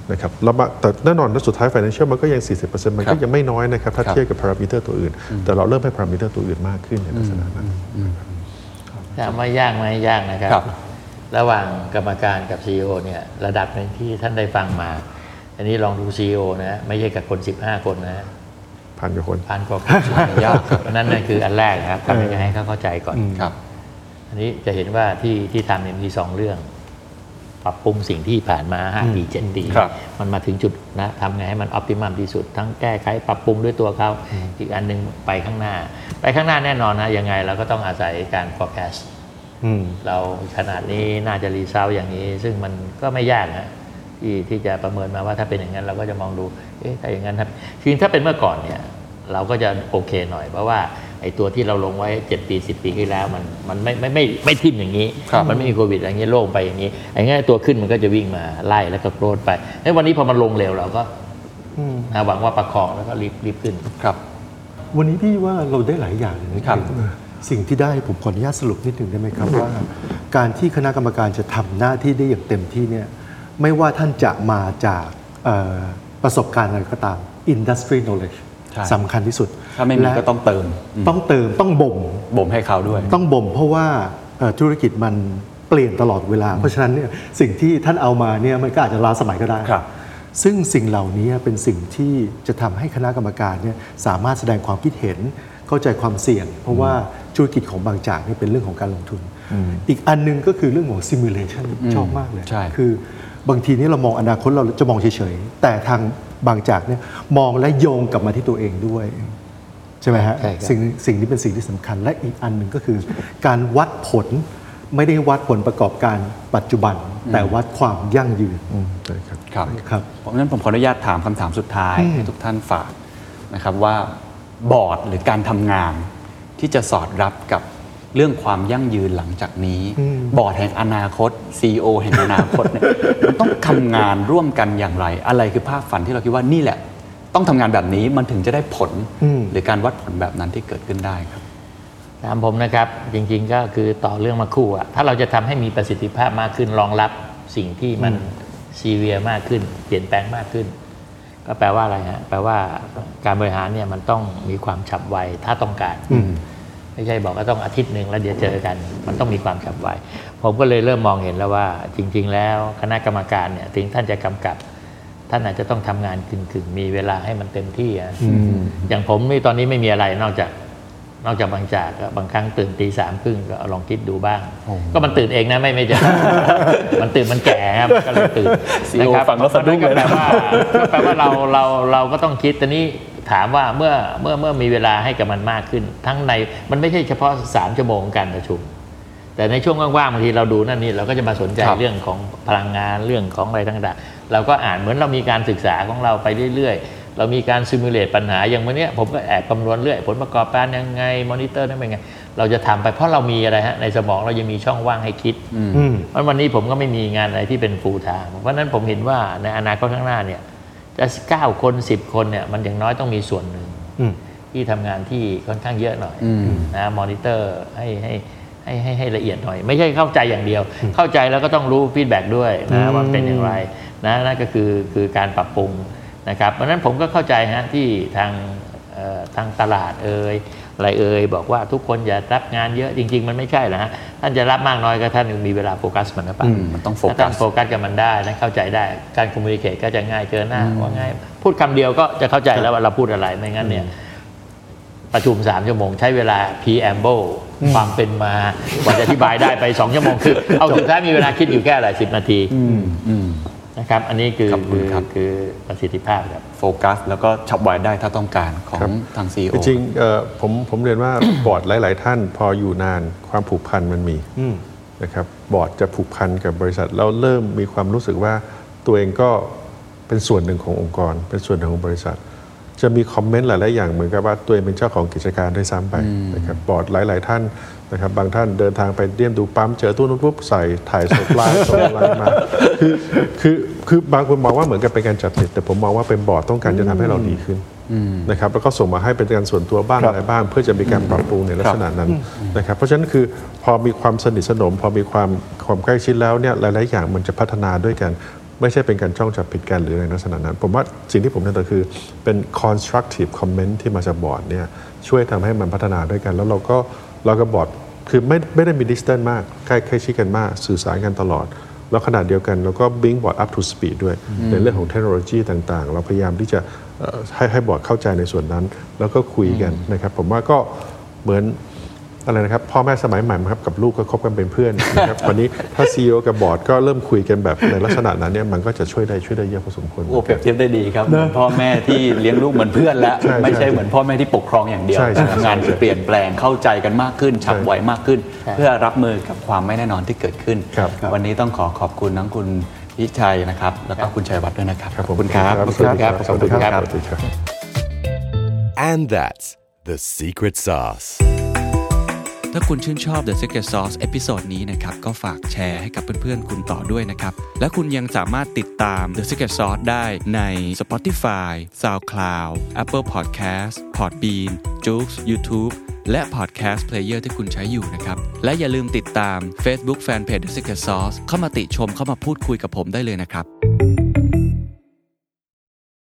นะครับแล้วแต่แน่นอนแล้วสุดท้าย financial มันก็ยัง สี่สิบเปอร์เซ็นต์ มันก็ยังไม่น้อยนะครับถ้าเทียบกับ parameter ตัวอื่นแต่เราเริ่มให้ parameter ตัวอื่นมากขึ้นในลักษณะนั้นถามว่ายากไหมยากนะครับระหว่างกรรมการกับ ซี อี โอ เนี่ยระดับหนึ่งที่ท่านได้ฟังมาอันนี้ลองดู ซี อี โอ นะไม่ใช่กับคนสิบห้าคนนะพันกว่าคนพันกว่าคนยากครับนั่นนั่นคืออันแรกครับทำยังไงให้เขาเข้าใจก่อนครับอันนี้จะเห็นว่าที่ที่ทำเนี่ยมีสองเรื่องปรับปรุงสิ่งที่ผ่านมาห้าปีเจ็ดปีมันมาถึงจุดนะทำไงให้มันออพติมัมที่สุดทั้งแก้ไขปรับปรุงด้วยตัวเขาอีกอันนึงไปข้างหน้าไปข้างหน้าแน่นอนนะยังไงเราก็ต้องอาศัยการ forecast เราขนาดนี้น่าจะรีเซลอย่างนี้ซึ่งมันก็ไม่ยากนะที่ที่จะประเมินมาว่าถ้าเป็นอย่างนั้นเราก็จะมองดูเอ๊ะถ้าอย่างนั้นครับคือถ้าเป็นเมื่อก่อนเนี่ยเราก็จะโอเคหน่อยเพราะว่าไอ้ตัวที่เราลงไว้เจ็ดปีสิบปีที่แล้วมันมันไม่ไม่ไม่ไม่ทิ่มอย่างนี้มันไม่มีโควิดอย่างนี้โล่งไปอย่างนี้ไอ้ง่ายตัวขึ้นมันก็จะวิ่งมาไล่แล้วก็โกรธไปไอ้วันนี้พอมันลงเร็วเราก็หวังว่าประคองแล้วก็รีบรีบขึ้นครับวันนี้พี่ว่าเราได้หลายอย่างเลยนะครับสิ่งที่ได้ผมขออนุญาตสรุปนิดหนึ่งได้ไหมครับว่าการที่คณะกรรมการจะทำหน้าที่ได้อย่างเต็มที่เนี่ยไม่ว่าท่านจะมาจากประสบการณ์อะไรก็ตาม industry knowledge สำคัญที่สุดถ้าไม่มีก็ต้องเติมต้องเติมต้องบ่มบ่มให้เขาด้วยต้องบ่มเพราะว่าธุรกิจมันเปลี่ยนตลอดเวลาเพราะฉะนั้นเนี่ยสิ่งที่ท่านเอามาเนี่ยมันก็อาจจะล้าสมัยก็ได้ซึ่งสิ่งเหล่านี้เป็นสิ่งที่จะทำให้คณะกรรมการเนี่ยสามารถแสดงความคิดเห็นเข้าใจความเสี่ยงเพราะว่าธุรกิจของบางจากนี่เป็นเรื่องของการลงทุนอีกอันนึงก็คือเรื่องของ simulation ชอบมากเลยคือบางทีนี้เรามองอนาคตเราจะมองเฉยๆแต่ทางบางจากเนี่ยมองและโยงกลับมาที่ตัวเองด้วยใช่ไหมฮะสิ่งสิ่งนี้เป็นสิ่งที่สำคัญและอีกอันหนึ่งก็คือการวัดผลไม่ได้วัดผลประกอบการปัจจุบันแต่วัดความยั่งยืนใช่ครับครับครับเพราะฉะนั้นผมขออนุญาตถามคำถามสุดท้ายให้ทุกท่านฝากนะครับว่าบอร์ดหรือการทำงานที่จะสอดรับกับเรื่องความยั่งยืนหลังจากนี้บอร์ดแห่งอนาคต ซี อี โอ แห่งอนาคตเนี่ยมันต้องทำงานร่วมกันอย่างไรอะไรคือภาพฝันที่เราคิดว่านี่แหละต้องทำงานแบบนี้มันถึงจะได้ผลหรือการวัดผลแบบนั้นที่เกิดขึ้นได้ครับถามผมนะครับจริงๆก็คือต่อเรื่องมาคู่อะถ้าเราจะทำให้มีประสิทธิภาพมากขึ้นรองรับสิ่งที่มันซีเวียมากขึ้นเปลี่ยนแปลงมากขึ้นก็แปลว่าอะไรฮะแปลว่าการบริหารเนี่ยมันต้องมีความฉับไวถ้าต้องการไม่ใช่บอกว่าต้องอาทิตย์หนึ่งแล้วเดี๋ยวเจอกันมันต้องมีความฉับไวผมก็เลยเริ่มมองเห็นแล้วว่าจริงๆแล้วคณะกรรมการเนี่ยถึงท่านจะกำกับท่านอาจจะต้องทำงานกึ่งๆมีเวลาให้มันเต็มที่อ่ะอย่างผมนี่ตอนนี้ไม่มีอะไรนอกจากนอกจากบางจากบางครั้งตื่นตีสามครึ่งก็ลองคิดดูบ้างก็มันตื่นเองนะไม่ไม่จะมันตื่นมันแก่ครับก็เลยตื่นนะครับฟังแล้วสะดุ้งเลยแปลว่าแปลว่าเราเราเราก็ต้องคิดแต่นี้ถามว่าเมื่อเมื่อเมื่อมีเวลาให้กับมันมากขึ้นทั้งในมันไม่ใช่เฉพาะสามชั่วโมงการประชุมแต่ในช่วงว่างๆบางทีเราดูนั่นนี่เราก็จะมาสนใจเรื่องของพลังงานเรื่องของอะไรต่างๆเราก็อ่านเหมือนเรามีการศึกษาของเราไปเรื่อยๆเรามีการซิมูเลตปัญหาอย่างวันนี้ผมก็แอบคำนวณเรื่อยผลประกอบการยังไงมอนิเตอร์นั่นเป็นไงเราจะทำไปเพราะเรามีอะไรฮะในสมองเรายังมีช่องว่างให้คิดเพราะวันนี้ผมก็ไม่มีงานอะไรที่เป็นฟูลไทม์เพราะนั้นผมเห็นว่าในอนาคตข้างหน้าเนี่ยจะเก้าคนสิบคนเนี่ยมันอย่างน้อยต้องมีส่วนหนึ่งที่ทำงานที่ค่อนข้างเยอะหน่อยนะมอนิเตอร์ให้ให้ให้ให้ให้ละเอียดหน่อยไม่ใช่เข้าใจอย่างเดียวเข้าใจแล้วก็ต้องรู้ฟีดแบ็กด้วยนะว่าเป็นอย่างไรนะนั่นก็คือคือการปรับปรุงนะครับเพราะฉะนั้นผมก็เข้าใจฮะที่ทางทางตลาดเอ่ยอะไรเอ่ยบอกว่าทุกคนอย่ารับงานเยอะจริงๆมันไม่ใช่นะฮะท่านจะรับมากน้อยก็ท่านมีเวลาโฟกัสมันหรือเปล่ามันต้องโฟกัสถ้าโฟกัสกับมันได้นะเข้าใจได้การคอมมูนิเคชก็จะง่ายเจอหน้าว่าง่ายพูดคำเดียวก็จะเข้าใจแล้วว่าเราพูดอะไรไม่งั้นเนี่ยประชุมสามชั่วโมงใช้เวลา preamble ความเป็นมากว่าจะอธิบายได้ไปสองชั่วโมงคือเอาสุดท้ายมีเวลาคิดอยู่แค่อะไรสิบนาทีนะครับอันนี้คือคือคือประสิทธิภาพครับโฟกัสแล้วก็ฉับไวได้ถ้าต้องการของทาง ซี อี โอจริงๆผมผมเรียนว่า บอร์ดหลายๆท่านพออยู่นานความผูกพันมันมีนะครับบอร์ดจะผูกพันกับบริษัทแล้วเริ่มมีความรู้สึกว่าตัวเองก็เป็นส่วนหนึ่งขององค์กรเป็นส่วนหนึ่งของบริษัทจะมีคอมเมนต์หลายๆอย่างเหมือนกับว่าตัวเองเป็นเจ้าของกิจการด้วยซ้ำไปนะครับบอร์ดหลายๆท่านนะครับบางท่านเดินทางไปเยี่ยมดูปั๊มเจอตู้นู้นปุ๊บใส่ถ่ายสดไลน์ส่งไลน์มาคือคือคือบางคนมองว่าเหมือนกับเป็นการจัดผิดแต่ผมมองว่าเป็นบอร์ดต้องการจะทำให้เราดีขึ้นนะครับแล้วก็ส่งมาให้เป็นการส่วนตัวบ้างอะไรบ้างเพื่อจะมีการปรับปรุงในลักษณะนั้นนะครับเพราะฉะนั้นคือพอมีความสนิทสนมพอมีความความใกล้ชิดแล้วเนี่ยหลายๆอย่างมันจะพัฒนาด้วยกันไม่ใช่เป็นการจ้องจับผิดกันหรืออะไรลักษณะนั้นผมว่าสิ่งที่ผมเน้นคือเป็น constructive comment ที่มาจากบอร์ดเนี่ยช่วยทำให้มันพัฒนาด้วยกันแล้วเราก็เราก็บอร์ดคือไม่ไม่ได้มี distance มากใกล้ใกล้ชิดกันมากสื่อสารกันตลอดแล้วขนาดเดียวกันเราก็ bring บอร์ด up to speed ด้วยในเรื่องของเทคโนโลยีต่างๆเราพยายามที่จะให้ให้บอร์ดเข้าใจในส่วนนั้นแล้วก็คุยกันนะครับผมว่าก็เหมือนอะไรนะครับพ่อแม่สมัยใหม่ครับกับลูกก็คบกันเป็นเพื่อนนะครับวันนี้ถ้า ซี อี โอ กับบอร์ดก็เริ่มคุยกันแบบในลักษณะนั้นเนี่ยมันก็จะช่วยได้ช่วยได้เยอะพอสมควรโอ้เปรียบเทียบได้ดีครับเหมือนพ่อแม่ที่เลี้ยงลูกเหมือนเพื่อนแล้วไม่ใช่เหมือนพ่อแม่ที่ปกครองอย่างเดียวงานเปลี่ยนแปลงเข้าใจกันมากขึ้นฉับไวมากขึ้นเพื่อรับมือกับความไม่แน่นอนที่เกิดขึ้นวันนี้ต้องขอขอบคุณทั้งคุณวิชัยนะครับแล้วก็คุณชัยวัฒน์ด้วยนะครับขอบคุณครับขอบคุณครับขอบคุณครับ And that's the secret sauce ถ้าคุณชื่นชอบ The Secret Sauce เอพิโซดนี้นะครับก็ฝากแชร์ให้กับเพื่อนๆคุณต่อด้วยนะครับและคุณยังสามารถติดตาม The Secret Sauce ได้ใน Spotify, SoundCloud, Apple Podcast, Podbean, Joox, YouTube และ Podcast Player ที่คุณใช้อยู่นะครับและอย่าลืมติดตาม Facebook Fanpage The Secret Sauce เข้ามาติชมเข้ามาพูดคุยกับผมได้เลยนะครับ